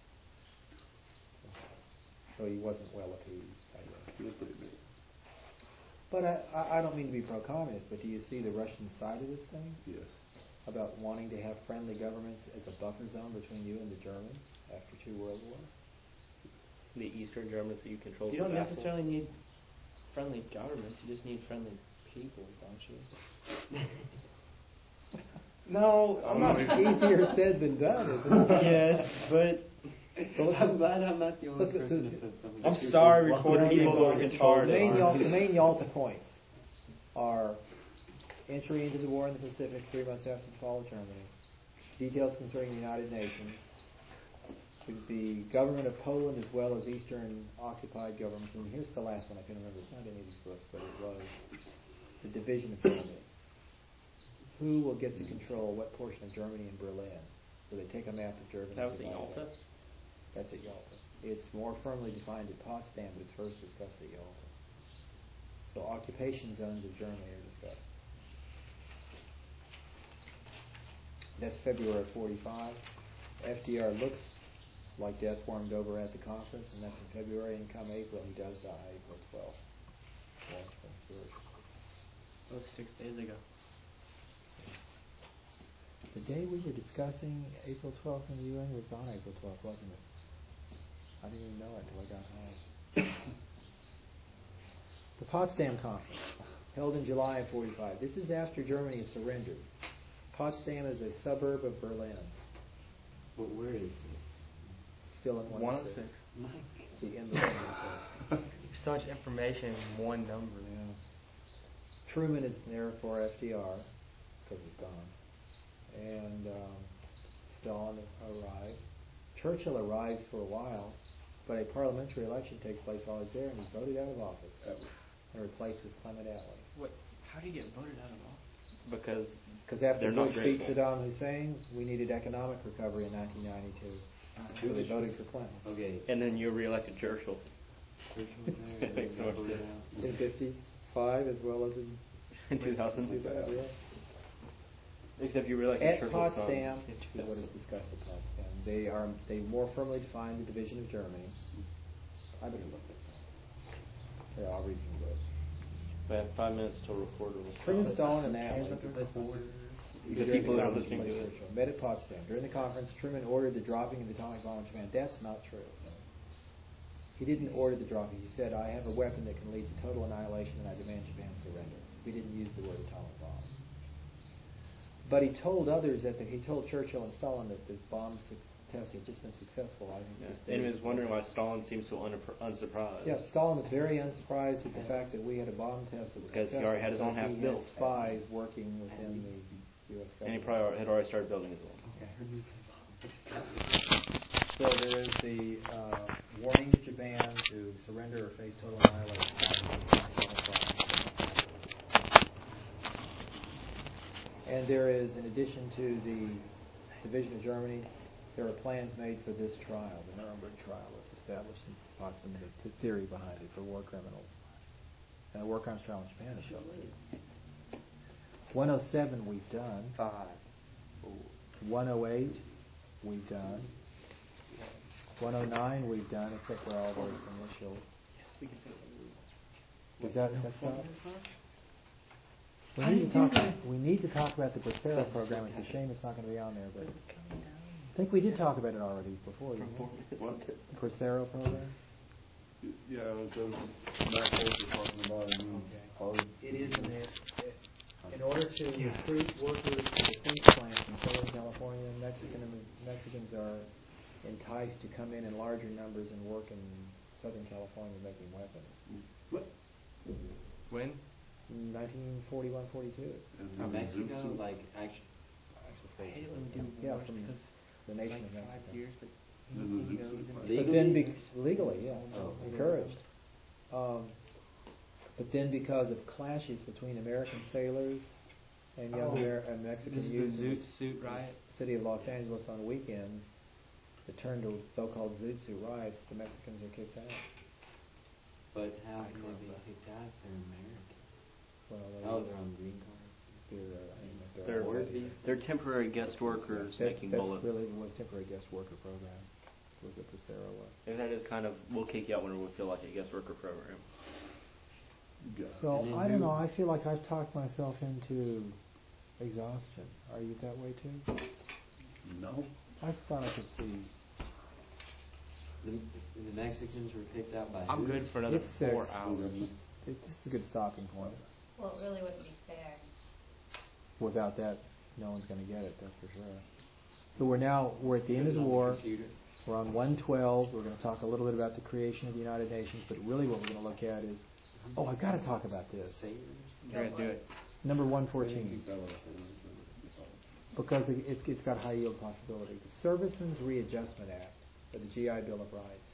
So he wasn't well appeased, I guess. He was pretty big. But I, I, I don't mean to be pro-communist, but do you see the Russian side of this thing? Yes. About wanting to have friendly governments as a buffer zone between you and the Germans after two world wars? The Eastern Germans that you control. You don't the vassal. necessarily need friendly governments. You just need friendly people, don't you? No, I'm not. Easier said than done, isn't it? Yes, but So let's- I'm glad I'm not the only let's- person let's- who said something. I'm sorry, Well, recording well, people well, don't The control main, it. Yalta, the main Yalta points are entry into the war in the Pacific three months after the fall of Germany, details concerning the United Nations, the, the government of Poland as well as Eastern occupied governments, and here's the last one I can remember. It's not in any of these books, but it was the division of Germany. Who will get to control what portion of Germany and Berlin? So they take a map of Germany. That was and at divide it Yalta? up. That's at Yalta. It's more firmly defined at Potsdam, but it's first discussed at Yalta. So occupation zones of Germany are discussed. That's February forty-five. F D R looks like death warmed over at the conference, and that's in February, and come April, he does die, April twelfth. Warm Springs, Georgia. That was six days ago. The day we were discussing April twelfth in the U N was on April twelfth, wasn't it? I didn't even know it until I got home. The Potsdam Conference, held in July of forty-five. This is after Germany surrendered. Potsdam is a suburb of Berlin. But where is this? Still in one oh one oh six. six. My The end of one oh six. There's so much information in one number. Yeah. Truman is there for F D R, because he's gone. And um, Stalin arrives. Churchill arrives for a while, but a parliamentary election takes place while he's there, and he's voted out of office and replaced with Clement Attlee. What? How do you get voted out of office? Because Because after they're not Bush beat grateful. Saddam Hussein, we needed economic recovery in nineteen ninety-two. So they voted for Clinton. Okay. And then you reelected Churchill. Churchill was there. It makes so much Voted sense. out. In fifty-five as well as in In two thousand. two thousand. Yeah. Except you reelected At Churchill's son. Potsdam, what is discussed at Potsdam, they are they more firmly define the division of Germany. I better look this up. Here, I'll read from the book. We have five minutes till recorder will stop. Truman, Stalin, and Attlee. The during people that are conference listening to with it. Churchill met at Potsdam. During the conference, Truman ordered the dropping of the atomic bomb in Japan. That's not true. He didn't order the dropping. He said, I have a weapon that can lead to total annihilation and I demand Japan's surrender. He didn't use the word atomic bomb. But he told others that the, he told Churchill and Stalin that the bomb su- test had just been successful. I think Yeah. just And he days was before. wondering why Stalin seems so unap- unsurprised. Yeah, Stalin was very unsurprised at the fact that we had a bomb test that was Because he successful already had his own because half he had built. spies working within the U S And he government. probably had already started building his own. So there is the uh, warning to Japan to surrender or face total annihilation. And there is, in addition to the division of Germany, there are plans made for this trial. The Nuremberg trial was established in Potsdam, the the theory behind it for war criminals. And a war crimes trial in Japan is held. one oh seven we've done. Five. one oh eight we've done. one oh nine we've done, except for all those initials. Is that, is that stop? We need to talk. We need to talk about the Coursera program. It's a shame it's not going to be on there, but I think we did talk about it already before. Didn't we? What? Coursera program. Yeah, it was Matt Coulter talking about it. and Okay. all- It is in there. In order to recruit workers to defense plants in Southern California, Mexican Mexicans are enticed to come in in larger numbers and work in Southern California making weapons. What? When? nineteen forty-one forty-two. And Oh, then Mexico, Zeus- like actually. I hate it when we do Yeah, wars from because the nation like of five Mexico. years, but And he the goes Zeus- and But Legally? then be, legally, yeah, Oh. encouraged. Um, But then because of clashes between American sailors and young Oh. Amer- and Mexican This is youth the in Zoot Suit riot? the city of Los Angeles on weekends, it turned to so-called Zoot Suit riots. The Mexicans are kicked out. But how I can drove they be that. kicked out if they're Americans? Well, they, Oh, they're on green cards. they're, uh, I mean, they're, They're, Work already- visas? they're temporary guest workers that's, making that's bullets. really was temporary guest worker program. Was it Pacero was? And that is kind of, we'll kick you out whenever we feel like a guest worker program. Yeah. So And then I don't who- know. I feel like I've talked myself into exhaustion. Are you that way too? No. I thought I could see. The, the Mexicans were kicked out by I'm who? good for another It's four six. hours. It, this is a good stopping point. Well, it really wouldn't be fair. Without that, no one's going to get it. That's for sure. So we're now we're at the end of the On war. computer. We're on one twelve. We're going to talk a little bit about the creation of the United Nations, but really what we're going to look at is, oh, I've got to talk about this. Sailors? You're gonna do it. Number one fourteen, because it- it's it's got high yield possibility. The Servicemen's Readjustment Act, or the G I Bill of Rights.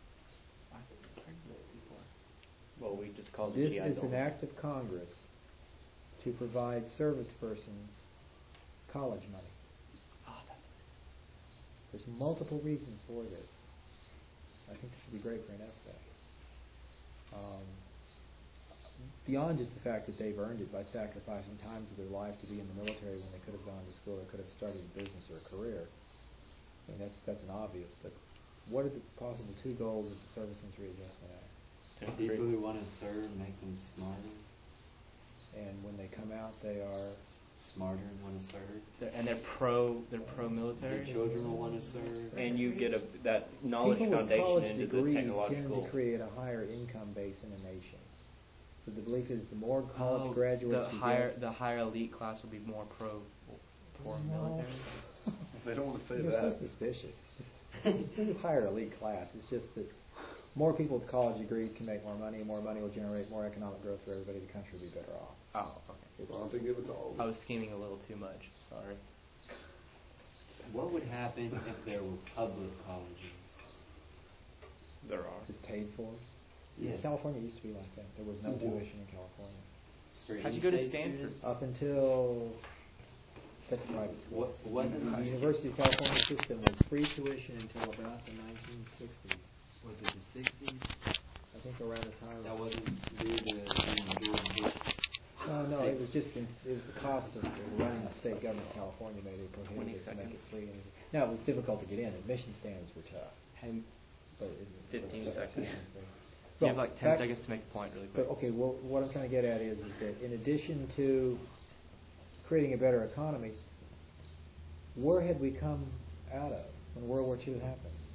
Well, we just called it This G I is Bill. an act of Congress to provide service persons college money. Oh, that's There's multiple reasons for this. I think this would be great for an essay. Um, beyond just the fact that they've earned it by sacrificing times of their life to be in the military when they could have gone to school or could have started a business or a career. I mean, that's that's an obvious. But what are the possible two goals of the Servicemen's Readjustment Act? People who want to serve, make them smarter, And when they come out, they are smarter and want to serve. They're, and they're pro. They're pro Their military. children will want to serve. And you get a, that knowledge people with foundation college into the degrees tend technological. to create a higher income base in a nation. So the belief is the more college Oh, graduates the you higher get, the higher elite class will be more pro pro No. military. They don't want to say You're that. so suspicious. It's just, it's a higher elite class. It's just that more people with college degrees can make more money, and more money will generate more economic growth for everybody. The country will be better off. Oh, okay. Well, I don't think give it to all. I was scheming a little too much. Sorry. What would happen if there were public colleges? There are. Just paid for. Yes. California used to be like that. There was no tuition in California For How'd you go to in-state Stanford? students? up until that's private school. What, what The University of California system was free tuition until about the nineteen sixties. was it the sixties? I think around the time. That wasn't due to you know, George Bush. No, no, it was just in, it was the cost of running the state government of California made it twenty prohibitive to make it seconds. free. And now it was difficult to get in. Admission standards were tough. And But it, Fifteen but- seconds. you have like ten back- seconds to make a point really quick. But okay, well, what I'm trying to get at is, is that in addition to creating a better economy, where had we come out of when World War Two happened?